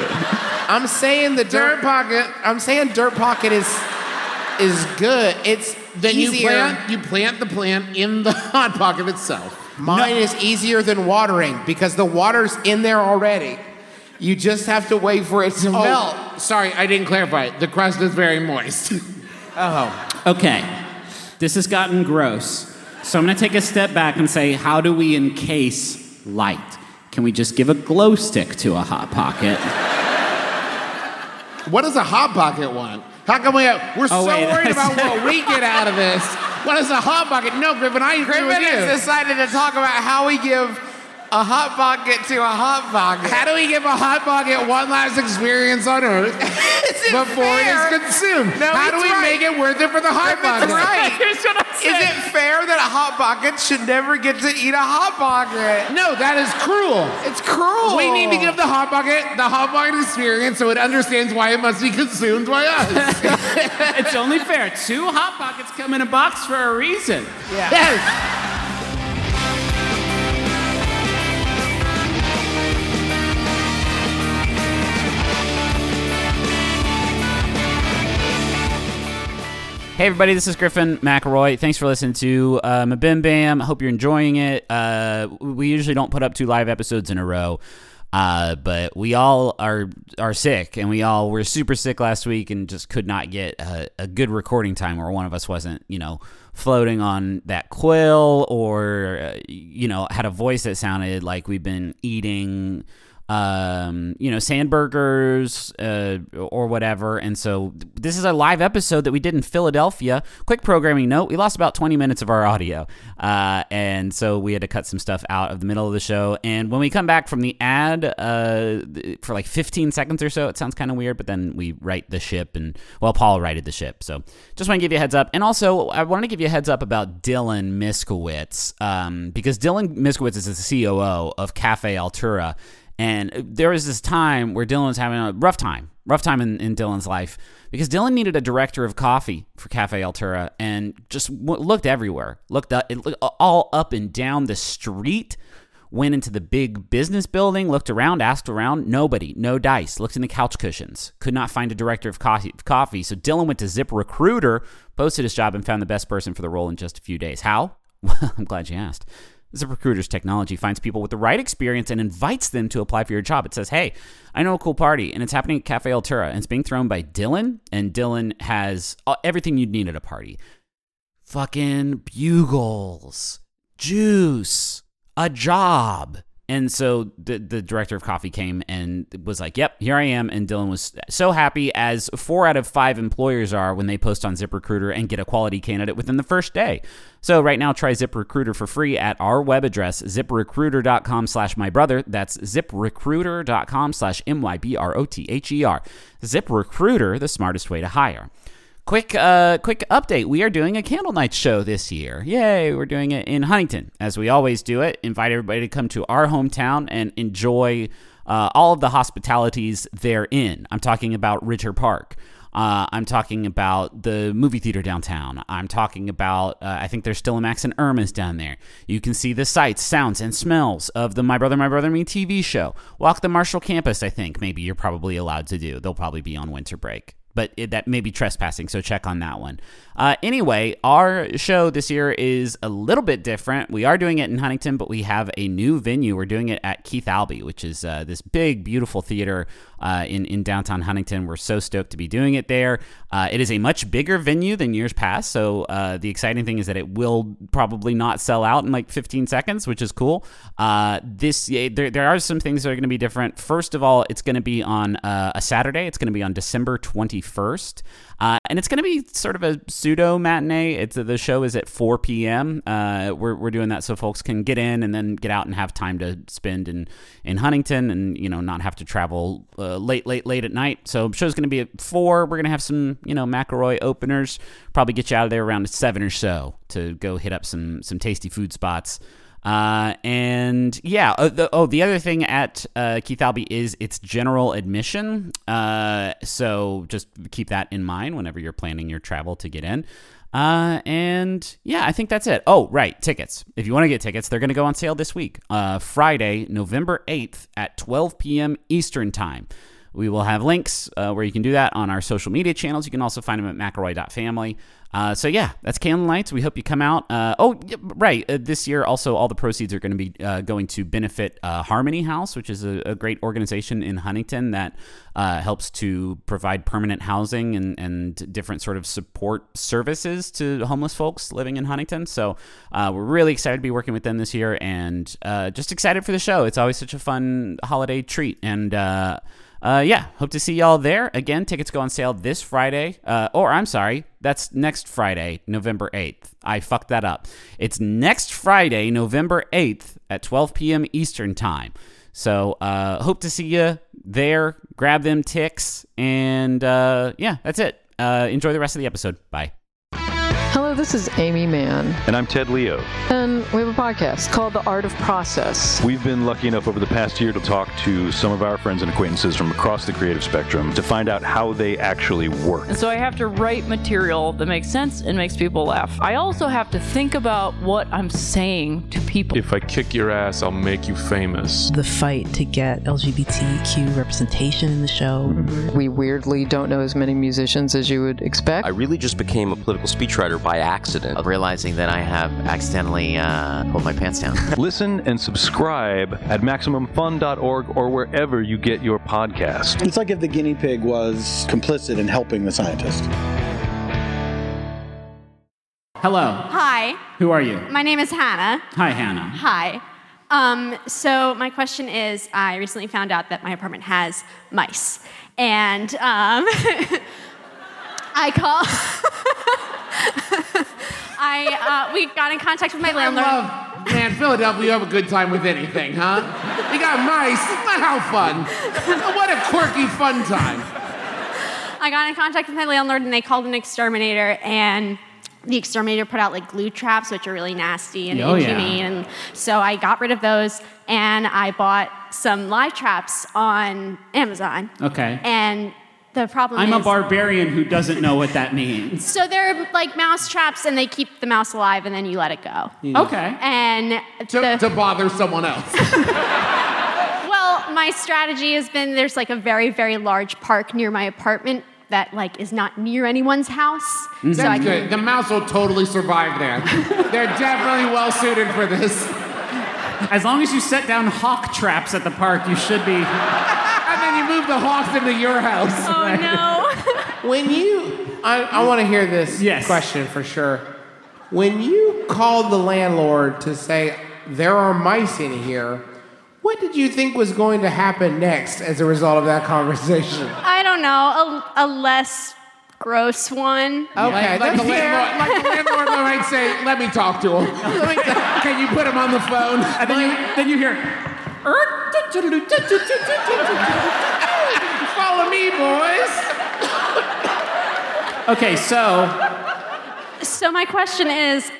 I'm saying the Dirt pocket. I'm saying dirt pocket is good. It's Then easier. you plant the plant in the hot pocket itself. Mine is easier than watering because the water's in there already. You just have to wait for it to melt. Oh, sorry, I didn't clarify. The crust is very moist. Okay, this has gotten gross. So I'm going to take a step back and say, how do we encase light? Can we just give a glow stick to a Hot Pocket? What does a hot pocket want? How come we're so wait, worried I about said- what we get out of this? What is a hot pocket? No, Griffin, I agree with Griffin you. has decided to talk about how we give a hot pocket to a hot pocket. How do we give a hot pocket one last experience on Earth before it is fair. consumed? No, How do it's we right. make it worth it for the hot Griffin's pocket? right. Here's what I'm Is it fair that a hot pocket should never get to eat a hot pocket? No, that is cruel. It's cruel. We need to give the hot pocket experience so it understands why it must be consumed by us. It's only fair. 2 Hot Pockets come in a box for a reason. Yes. Hey everybody, this is Griffin McElroy. Thanks for listening to Mabim Bam. Hope you're enjoying it. We usually don't put up 2 live episodes in a row, but we all are sick, and we all were super sick last week and just could not get a good recording time where one of us wasn't, floating on that quill or, had a voice that sounded like we've been eating Sandburgers or whatever. And so this is a live episode that we did in Philadelphia. Quick programming note, we lost about 20 minutes of our audio. And so we had to cut some stuff out of the middle of the show. And when we come back from the ad for like 15 seconds or so, it sounds kind of weird, but then we right the ship Paul righted the ship. So just want to give you a heads up. And also I want to give you a heads up about Dylan Miskowitz because Dylan Miskowitz is the COO of Cafe Altura. And there was this time where Dylan was having a rough time in Dylan's life because Dylan needed a director of coffee for Cafe Altura and just looked everywhere, looked all up and down the street, went into the big business building, looked around, asked around, nobody, no dice, looked in the couch cushions, could not find a director of coffee. So Dylan went to ZipRecruiter, posted his job, and found the best person for the role in just a few days. How? Well, I'm glad you asked. ZipRecruiter's technology finds people with the right experience and invites them to apply for your job. It says, hey, I know a cool party, and it's happening at Cafe Altura, and it's being thrown by Dylan, and Dylan has everything you'd need at a party. Fucking bugles, juice, a job. And so the director of coffee came and was like, yep, here I am. And Dylan was so happy, as 4 out of 5 employers are when they post on ZipRecruiter and get a quality candidate within the first day. So right now, try ZipRecruiter for free at our web address, ziprecruiter.com/mybrother. That's ziprecruiter.com/mybrother. ZipRecruiter, the smartest way to hire. Quick update. We are doing a candle night show this year. Yay, we're doing it in Huntington, as we always do it. Invite everybody to come to our hometown and enjoy all of the hospitalities therein. I'm talking about Ritter Park. I'm talking about the movie theater downtown. I'm talking about, I think there's still a Max and Irma's down there. You can see the sights, sounds, and smells of the My Brother, Me TV show. Walk the Marshall campus, I think maybe you're probably allowed to do. They'll probably be on winter break. But that may be trespassing, so check on that one. Anyway, our show this year is a little bit different. We are doing it in Huntington, but we have a new venue. We're doing it at Keith Albee, which is this big, beautiful theater in downtown Huntington. We're so stoked to be doing it there. It is a much bigger venue than years past, so the exciting thing is that it will probably not sell out in like 15 seconds, which is cool. There are some things that are going to be different. First of all, it's going to be on a Saturday. It's going to be on December 21st. And it's going to be sort of a pseudo matinee. The show is at 4 p.m. We're doing that so folks can get in and then get out and have time to spend in Huntington and not have to travel late at night. So the show's going to be at 4. We're going to have some McElroy openers. Probably get you out of there around 7 or so to go hit up some tasty food spots. The other thing at Keith Albee is it's general admission. So just keep that in mind whenever you're planning your travel to get in. I think that's it. Oh, right. Tickets. If you want to get tickets, they're going to go on sale this week. Friday, November 8th at 12 p.m. Eastern Time. We will have links where you can do that on our social media channels. You can also find them at McElroy.family. That's Candle Nights. We hope you come out. This year, also, all the proceeds are going to be going to benefit Harmony House, which is a great organization in Huntington that helps to provide permanent housing and different sort of support services to homeless folks living in Huntington. So we're really excited to be working with them this year and just excited for the show. It's always such a fun holiday treat. And hope to see y'all there. Again, tickets go on sale this Friday. That's next Friday, November 8th. I fucked that up. It's next Friday, November 8th at 12 p.m. Eastern Time. So hope to see you there. Grab them ticks. And that's it. Enjoy the rest of the episode. Bye. Hello this is Amy Mann, And I'm Ted Leo. and we have a podcast called The Art of Process. We've been lucky enough over the past year to talk to some of our friends and acquaintances from across the creative spectrum to find out how they actually work. And so I have to write material that makes sense and makes people laugh. I also have to think about what I'm saying to people. If I kick your ass, I'll make you famous. The fight to get LGBTQ representation in the show. We weirdly don't know as many musicians as you would expect. I really just became a political speechwriter by accident, of realizing that I have accidentally pulled my pants down. Listen and subscribe at MaximumFun.org or wherever you get your podcast. It's like if the guinea pig was complicit in helping the scientist. Hello. Hi, Who are you? my name is Hannah. Hi, Hannah. Hi. So my question is, I recently found out that my apartment has mice, and we got in contact with my landlord. Man, Philadelphia, you have a good time with anything, huh? We got mice. How fun. What a quirky, fun time. I got in contact with my landlord, and they called an exterminator, and the exterminator put out like glue traps, which are really nasty and inhumane. And so I got rid of those, and I bought some live traps on Amazon. Okay. And the problem I'm is, a barbarian who doesn't know what that means. so they're like mouse traps, and they keep the mouse alive, and then you let it go. Okay. And To bother someone else. well, my strategy has been there's like a very, very large park near my apartment that like is not near anyone's house. That's So I can, good. The mouse will totally survive there. They're definitely well suited for this. As long as you set down hawk traps at the park, you should be. And then you move the hawks into your house. oh no. When I want to hear this question for sure. When you called the landlord to say there are mice in here, what did you think was going to happen next as a result of that conversation? I don't know, a less gross one. Okay, Like that's the fair. landlord might say, let me talk to him. Can you put him on the phone? And then you hear. Follow me, boys. Okay, so my question is,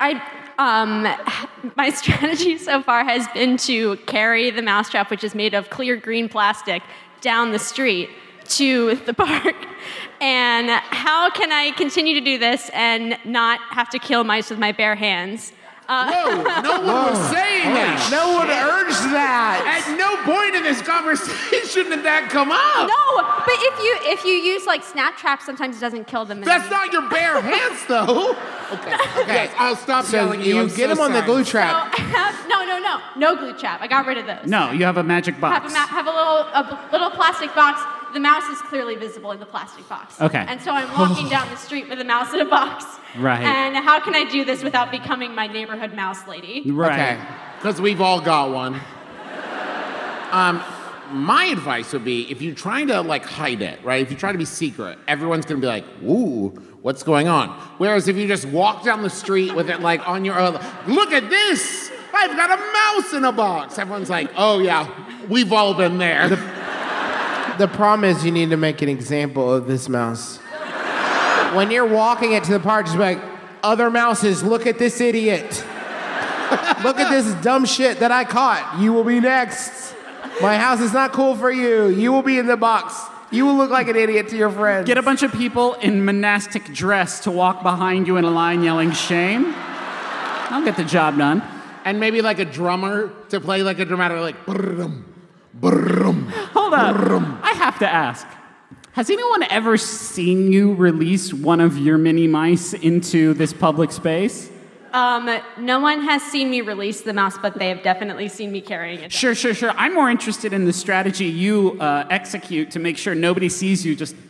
my strategy so far has been to carry the mousetrap, which is made of clear green plastic, down the street to the park. And how can I continue to do this and not have to kill mice with my bare hands? Whoa, no one was saying that. No one urged that. At no point in this conversation did that come up. No, but if you use like snap traps, sometimes it doesn't kill them. That's not your bare hands, though. Okay. Yes, I'll stop So yelling at you. you I'm get so him on the sorry. glue trap. No glue trap. I got rid of those. no, you have a magic box. Have a little plastic box. The mouse is clearly visible in the plastic box. Okay. And so I'm walking down the street with a mouse in a box. Right. And how can I do this without becoming my neighborhood mouse lady? Right. Okay. Because we've all got one. My advice would be if you're trying to like hide it, right? If you try to be secret, everyone's gonna be like, "Ooh, what's going on?" Whereas if you just walk down the street with it like on your own, look at this, I've got a mouse in a box. Everyone's like, "Oh yeah, we've all been there." The problem is you need to make an example of this mouse. When you're walking it to the park, just be like, other mouses, look at this idiot. Look at this dumb shit that I caught. You will be next. My house is not cool for you. You will be in the box. You will look like an idiot to your friends. Get a bunch of people in monastic dress to walk behind you in a line yelling shame. I'll get the job done. And maybe like a drummer to play like a dramatic like brrrum, brrrum. Hold on. I have to ask. Has anyone ever seen you release one of your mini mice into this public space? No one has seen me release the mouse, but they have definitely seen me carrying it. Sure. I'm more interested in the strategy you execute to make sure nobody sees you just...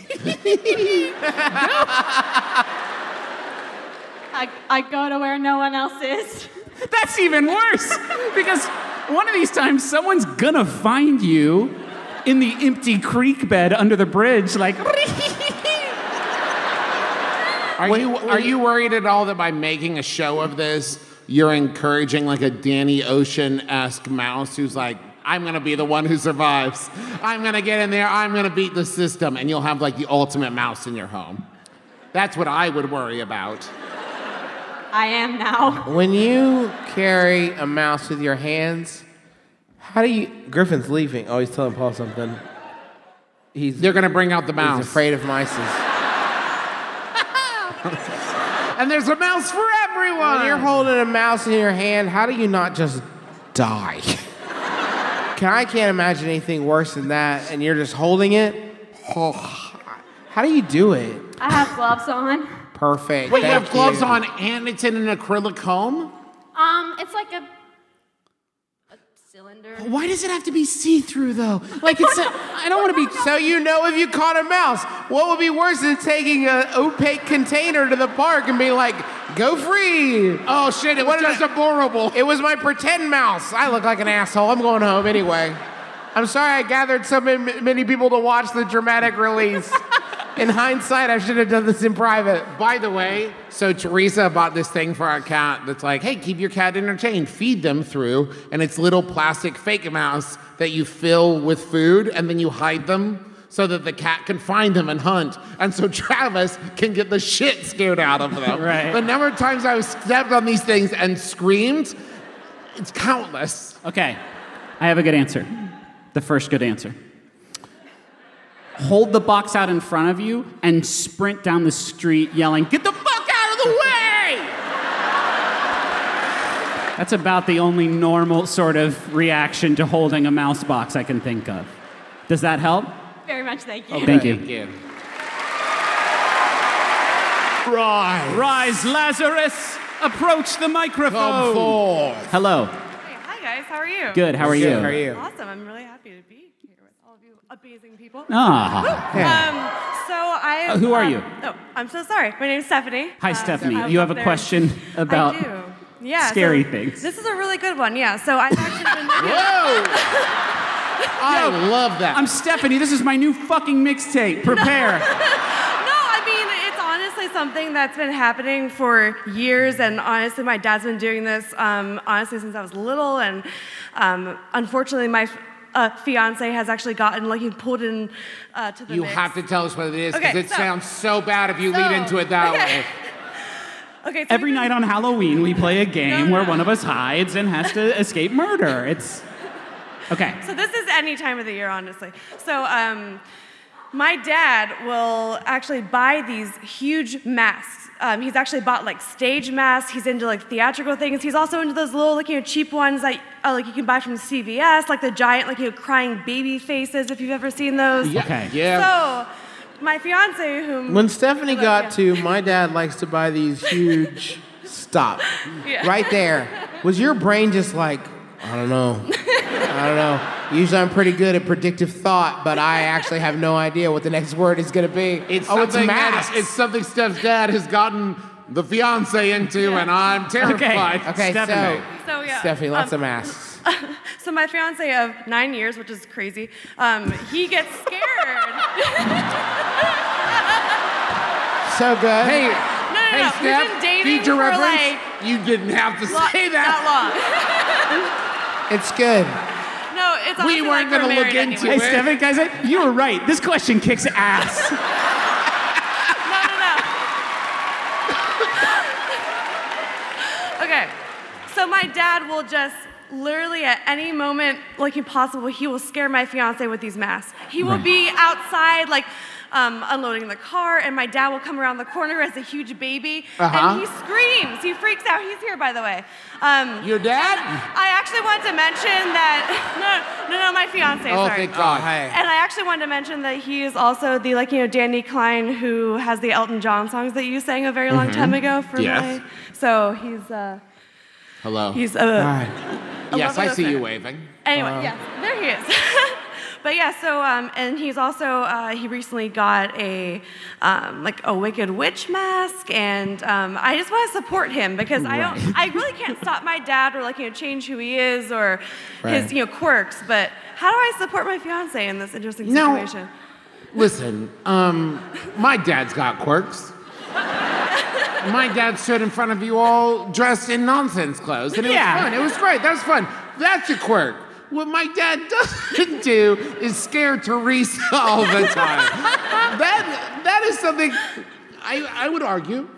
I go to where no one else is. That's even worse, because one of these times someone's gonna find you in the empty creek bed under the bridge, like... Are you worried at all that by making a show of this, you're encouraging like a Danny Ocean-esque mouse who's like, I'm gonna be the one who survives. I'm gonna get in there, I'm gonna beat the system, and you'll have like the ultimate mouse in your home. That's what I would worry about. I am now. When you carry a mouse with your hands, how do you... Griffin's leaving. Oh, he's telling Paul something. They're going to bring out the mouse. He's afraid of mice. And there's a mouse for everyone. When you're holding a mouse in your hand, how do you not just die? I can't imagine anything worse than that, and you're just holding it. Oh, how do you do it? I have gloves on. Perfect. Wait, you have gloves on and it's in an acrylic comb? It's like a cylinder. Why does it have to be see-through, though? Like, I don't want to be... So you know if you caught a mouse, what would be worse than taking an opaque container to the park and being like, go free? Oh, shit, it was just adorable. It was my pretend mouse. I look like an asshole. I'm going home anyway. I'm sorry I gathered so many people to watch the dramatic release. In hindsight, I should have done this in private. By the way, so Teresa bought this thing for our cat that's like, hey, keep your cat entertained. Feed them through, and it's little plastic fake mouse that you fill with food, and then you hide them so that the cat can find them and hunt. And so Travis can get the shit scared out of them. Right. The number of times I've stepped on these things and screamed, it's countless. Okay, I have a good answer. The first good answer. Hold the box out in front of you and sprint down the street yelling, "Get the fuck out of the way!" That's about the only normal sort of reaction to holding a mouse box I can think of. Does that help? Very much, thank you. Okay. Thank you. Rise, Lazarus! Approach the microphone! Come forth. Hello. Hey, hi guys, how are you? Good, how are you? How are you? Awesome, I'm really happy to be here with all of you amazing people. Ah. So I... Who are you? Oh, I'm so sorry. My name's Stephanie. Hi, Stephanie. You have a question about I do. Yeah, scary so things. This is a really good one, yeah. So I've actually been... Whoa! I love that. I'm Stephanie. This is my new fucking mixtape. Prepare. No, I mean, it's honestly something that's been happening for years, and honestly, my dad's been doing this, honestly, since I was little, and unfortunately, my fiance has actually gotten, like, he pulled in to the You mix. have to tell us what it is, because Okay, it so- sounds so bad if you lead into it that way. Okay, so Every night on Halloween, we play a game where one of us hides and has to escape murder. It's... Okay. So this is any time of the year, honestly. So my dad will actually buy these huge masks. He's actually bought like stage masks. He's into like theatrical things. He's also into those little, like, you know, cheap ones that like you can buy from CVS, like the giant, like, you know, crying baby faces, if you've ever seen those. Yeah. Okay. So my fiance, whom When Stephanie got to, my dad likes to buy these huge... Stop. Yeah. Right there. Was your brain just like, I don't know. Usually I'm pretty good at predictive thought, but I actually have no idea what the next word is going to be. It's masks. something Steph's dad has gotten the fiance into, and I'm terrified. Okay, Stephanie. So, yeah, Stephanie, lots of masks. So my fiance of 9 years, which is crazy, he gets scared. So good. Hey, No, hey, we've Steph, been dating feed your for reverence. like You didn't have to say that. not long. It's good. No, it's We honestly weren't like gonna we're look married into Hey, anyway. it. Stephanie, guys, you were right. This question kicks ass. No. Okay, so my dad will just literally at any moment, like possible, he will scare my fiance with these masks. He will be outside, like, unloading the car, and my dad will come around the corner as a huge baby, and he screams. He freaks out. He's here, by the way. Your dad? I actually wanted to mention that, no, my fiance, Oh, sorry. thank God. Hey. And I actually wanted to mention that he is also the, like, you know, Danny Klein who has the Elton John songs that you sang a very long time ago for Yes. so he's, Hello. he's, Yes, lovely I see you listener. waving. Anyway, yeah, there he is. But yeah, so and he's also he recently got a like a Wicked Witch mask, and I just want to support him because I really can't stop my dad or, like, you know, change who he is or his, you know, quirks. But how do I support my fiance in this interesting situation? Listen, my dad's got quirks. My dad stood in front of you all dressed in nonsense clothes, and it was fun. It was great. That was fun. That's a quirk. What my dad doesn't do is scare Teresa all the time. That is something I would argue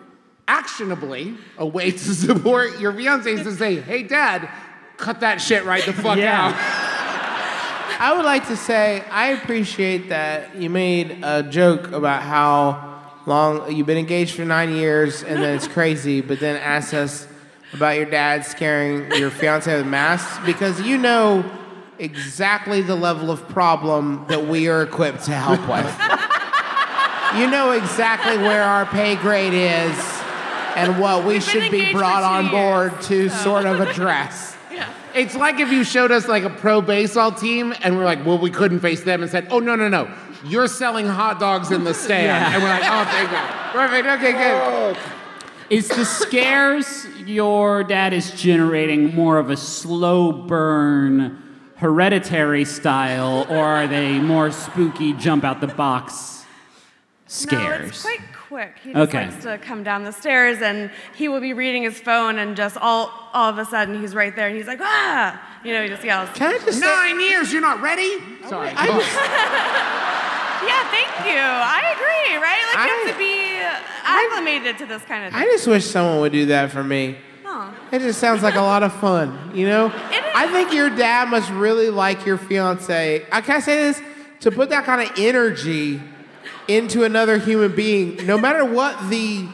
actionably, a way to support your fiance is to say, hey, Dad, cut that shit right the fuck out. I would like to say I appreciate that you made a joke about how long you've been engaged for 9 years and then it's crazy, but then asked us about your dad scaring your fiance with masks because you know exactly the level of problem that we are equipped to help with. You know exactly where our pay grade is and what we should be brought on board to sort of address. It's like if you showed us like a pro baseball team and we're like, well, we couldn't face them and said, oh, no. You're selling hot dogs in the stand. Yeah. And we're like, oh, thank God. Perfect, okay, good. Oh. Is the scares your dad is generating more of a slow burn, Hereditary style, or are they more spooky, jump out the box scares? No, it's quite quick. He just likes to come down the stairs and he will be reading his phone and just all of a sudden he's right there and he's like, ah! You know, he just yells. Can I just 9 years, you're not ready? Sorry. Yeah, thank you. I agree, right? Like, you have to be acclimated to this kind of thing. I just wish someone would do that for me. Oh. It just sounds like a lot of fun, you know? I think your dad must really like your fiance. Can I say this? To put that kind of energy into another human being, no matter what the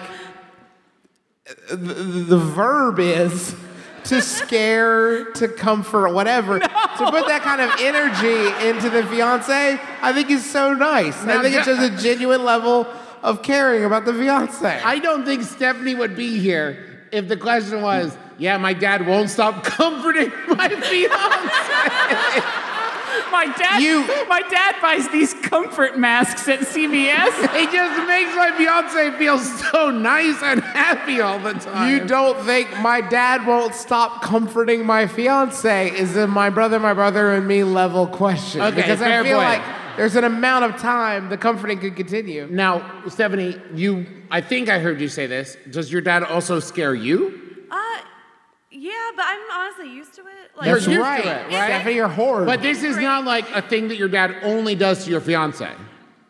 verb is, to scare, to comfort, whatever, to put that kind of energy into the fiance, I think is so nice. I think it's just a genuine level of caring about the fiance. I don't think Stephanie would be here if the question was, yeah, my dad won't stop comforting my fiance. My dad buys these comfort masks at CVS. It just makes my fiance feel so nice and happy all the time. You don't think my dad won't stop comforting my fiance is a my brother and me level question. Okay, because I fair feel point. like there's an amount of time the comforting could continue. Now, Stephanie, I think I heard you say this. Does your dad also scare you? Yeah, but I'm honestly used to it. Like, That's You're used right. to it, right? Stephanie, you're horrid. But this is not like a thing that your dad only does to your fiance. One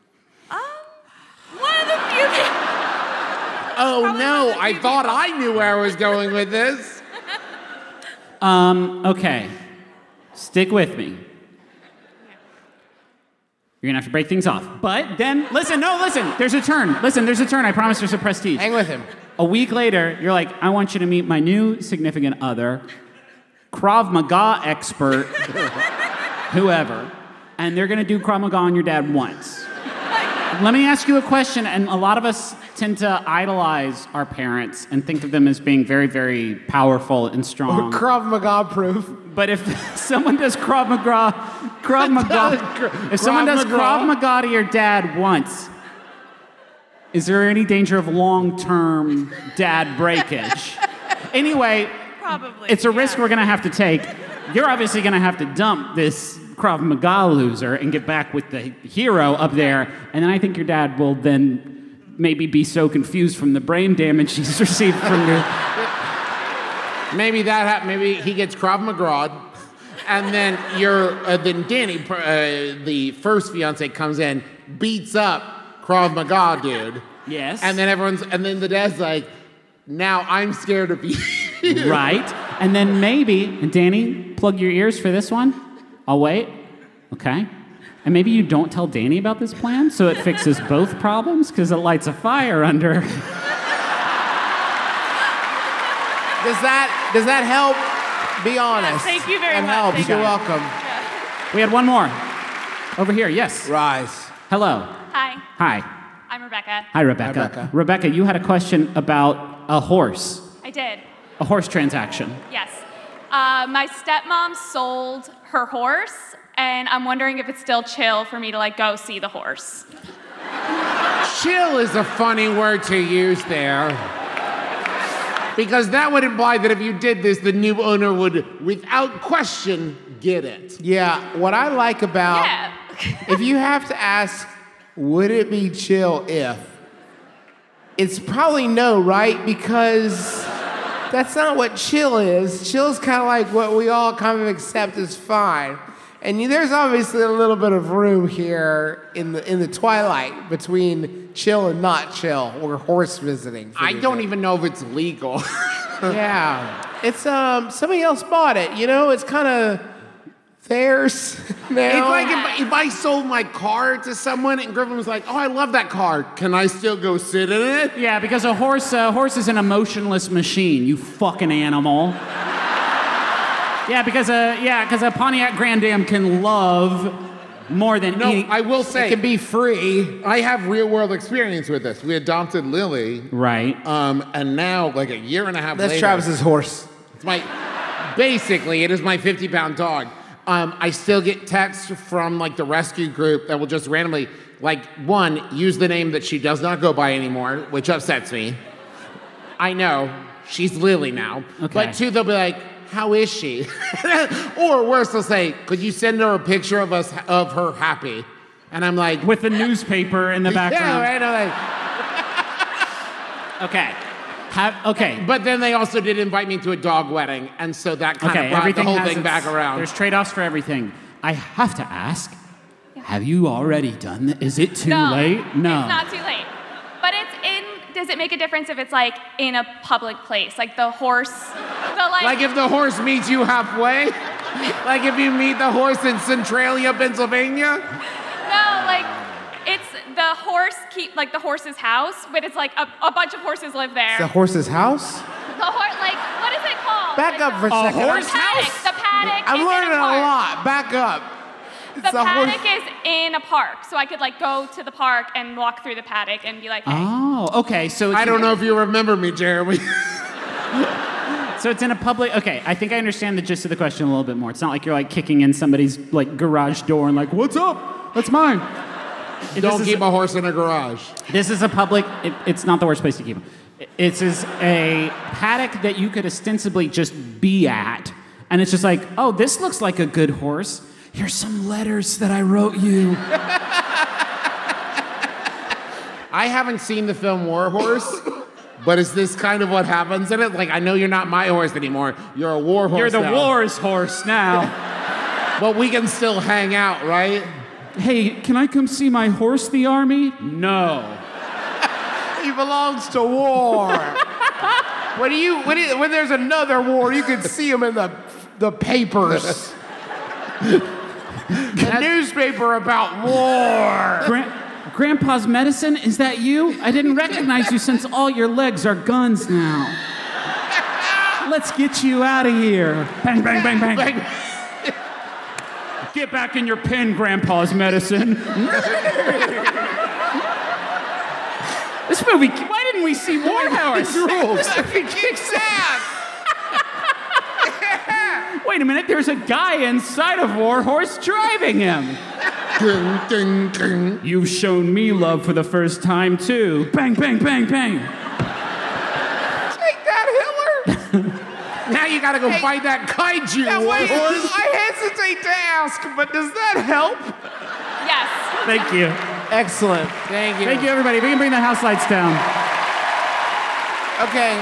of the few things. Oh no, I thought I knew where I was going with this. Okay. Stick with me. You're gonna have to break things off. But then, listen, there's a turn. I promise there's a prestige. Hang with him. A week later, you're like, I want you to meet my new significant other, Krav Maga expert, whoever. And they're gonna do Krav Maga on your dad once. Let me ask you a question, and a lot of us tend to idolize our parents and think of them as being very, very powerful and strong. Or Krav Maga proof. But if someone does Krav Maga to your dad once, is there any danger of long-term dad breakage? Anyway, Probably, it's a risk we're going to have to take. You're obviously going to have to dump this Krav Maga loser and get back with the hero up there, and then I think your dad will then maybe be so confused from the brain damage he's received from your... Maybe he gets Krav Maga, and then then Danny, the first fiance, comes in, beats up Krav Maga dude. Yes. And then the dad's like, now I'm scared of you. Right. And then maybe, and Danny, plug your ears for this one. I'll wait. Okay. And maybe you don't tell Danny about this plan so it fixes both problems because it lights a fire under. Does that help? Be honest. Yes, thank you very It much. helps. Thank You're you. welcome. We had one more. Over here, yes. Rise. Hello. Hi, Hi. I'm Rebecca. Hi, Rebecca. Hi, Rebecca. Rebecca, you had a question about a horse. I did, A horse transaction. yes. My stepmom sold her horse, and I'm wondering if it's still chill for me to go see the horse. Chill is a funny word to use there. Because that would imply that if you did this, the new owner would, without question, get it. Yeah, what I like about Yeah. if you have to ask, would it be chill if? It's probably no, right? Because that's not what chill is. Chill is kind of like what we all kind of accept as fine. And there's obviously a little bit of room here in the twilight between chill and not chill. We're horse visiting. I don't even know if it's legal. Yeah. It's somebody else bought it, It's kind of theirs now. It's like if I sold my car to someone and Griffin was like, "Oh, I love that car. Can I still go sit in it?" Yeah, because a horse is an emotionless machine, you fucking animal. Yeah, because a Pontiac Grand Am can love more than eating. I will say it can be free. I have real world experience with this. We adopted Lily. Right. And now, like a year and a half later. That's Travis's horse. It's basically, it is my 50-pound dog. I still get texts from like the rescue group that will just randomly, like, one, use the name that she does not go by anymore, which upsets me. I know, she's Lily now. Okay. But two, they'll be like, "How is she?" Or worse, they'll say, "Could you send her a picture of her happy?" And I'm like, with the newspaper in the background. Yeah, right. I'm like, okay. Okay. But then they also did invite me to a dog wedding, and so that kind of brought the whole thing back around. There's trade-offs for everything. I have to ask, have you already done that? Is it too late? No. It's not too late. But does it make a difference if it's like in a public place? Like the horse, like if the horse meets you halfway? Like if you meet the horse in Centralia, Pennsylvania? No, like it's the horse's house, but it's like a bunch of horses live there. It's the horse's house? What is it called? Back up for a second. Horse house? The paddock. I'm is learning in a park. lot. Back up. The paddock is in a park, so I could like go to the park and walk through the paddock and be like, "Hey." Oh, okay. So I don't know if you remember me, Jeremy. So it's in a public. Okay, I think I understand the gist of the question a little bit more. It's not like you're like kicking in somebody's like garage door and like, "What's up? That's mine." Don't keep a horse in a garage. This is a public. It's not the worst place to keep them. It's a paddock that you could ostensibly just be at, and it's just like, "Oh, this looks like a good horse. Here's some letters that I wrote you." I haven't seen the film War Horse, but is this kind of what happens in it? Like, I know you're not my horse anymore. You're a war horse. You're the now. war's horse now. But we can still hang out, right? Hey, can I come see my horse, the army? No. He belongs to war. When there's another war, you can see him in the papers. The newspaper about war. Grandpa's medicine, is that you? I didn't recognize you since all your legs are guns now. Let's get you out of here. Bang, bang, bang, bang. Get back in your pen, Grandpa's medicine. This movie, why didn't we see War Horse? This movie kicks ass. Wait a minute, there's a guy inside of War Horse driving him. Ding, ding, ding. You've shown me love for the first time, too. Bang, bang, bang, bang. Take that, Hitler. Now you gotta go fight that kaiju. Wait, I hesitate to ask, but does that help? Yes. Thank you. Excellent. Thank you. Thank you, everybody. We can bring the house lights down. Okay.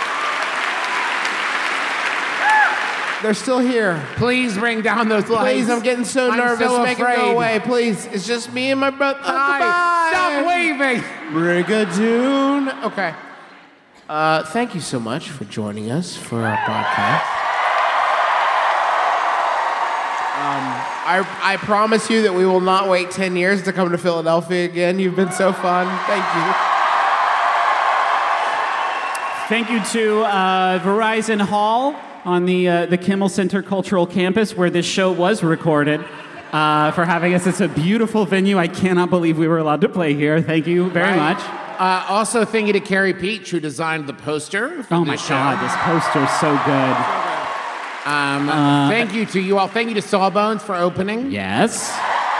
They're still here. Please bring down those lights. Please, I'm getting so nervous. So Make it go away, please. It's just me and my brother. Hi. Stop waving. Brigadoon. Okay. Thank you so much for joining us for our podcast. I promise you that we will not wait 10 years to come to Philadelphia again. You've been so fun. Thank you. Thank you to Verizon Hall on the Kimmel Center Cultural Campus where this show was recorded for having us. It's a beautiful venue. I cannot believe we were allowed to play here. Thank you very much. Also, thank you to Carrie Peach, who designed the poster for Oh my God, this poster is so good. Thank you to you all. Thank you to Sawbones for opening. Yes.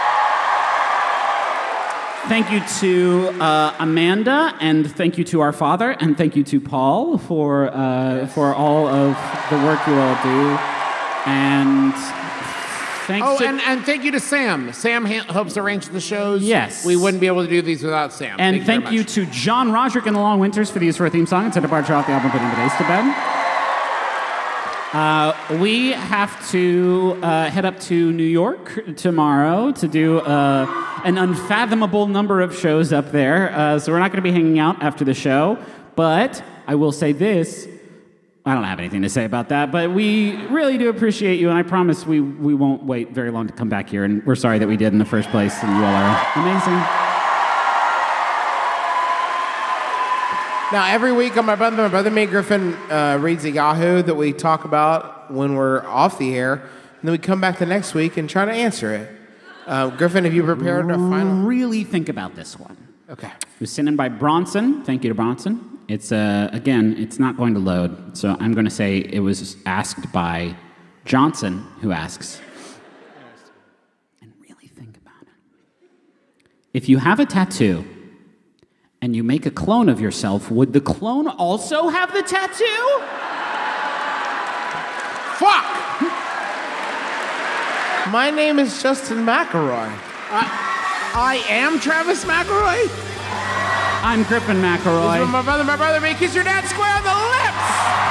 Thank you to Amanda, and thank you to our father, and thank you to Paul for all of the work you all do. And thanks and thank you to Sam. Sam helps arrange the shows. Yes. We wouldn't be able to do these without Sam. And thank you to John Roderick and the Long Winters for the use of our theme song and Santa Barbara off the album Putting the Bass to Bed. We have to head up to New York tomorrow to do an unfathomable number of shows up there. So we're not going to be hanging out after the show. But I will say this. I don't have anything to say about that, but we really do appreciate you, and I promise we won't wait very long to come back here, and we're sorry that we did in the first place, and you all are amazing. Now, every week on my brother me, Griffin reads a Yahoo that we talk about when we're off the air, and then we come back the next week and try to answer it. Griffin, have you prepared a final? Really think about this one. Okay. It was sent in by Bronson. Thank you to Bronson. It's, again, it's not going to load, so I'm going to say it was asked by Johnson, who asks, and really think about it. If you have a tattoo and you make a clone of yourself, would the clone also have the tattoo? Fuck! My name is Justin McElroy. I am Travis McElroy. I'm Griffin McElroy. This is my brother, me. Kiss your dad square on the lips.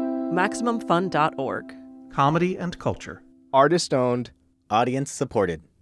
MaximumFun.org. Comedy and culture. Artist owned. Audience supported.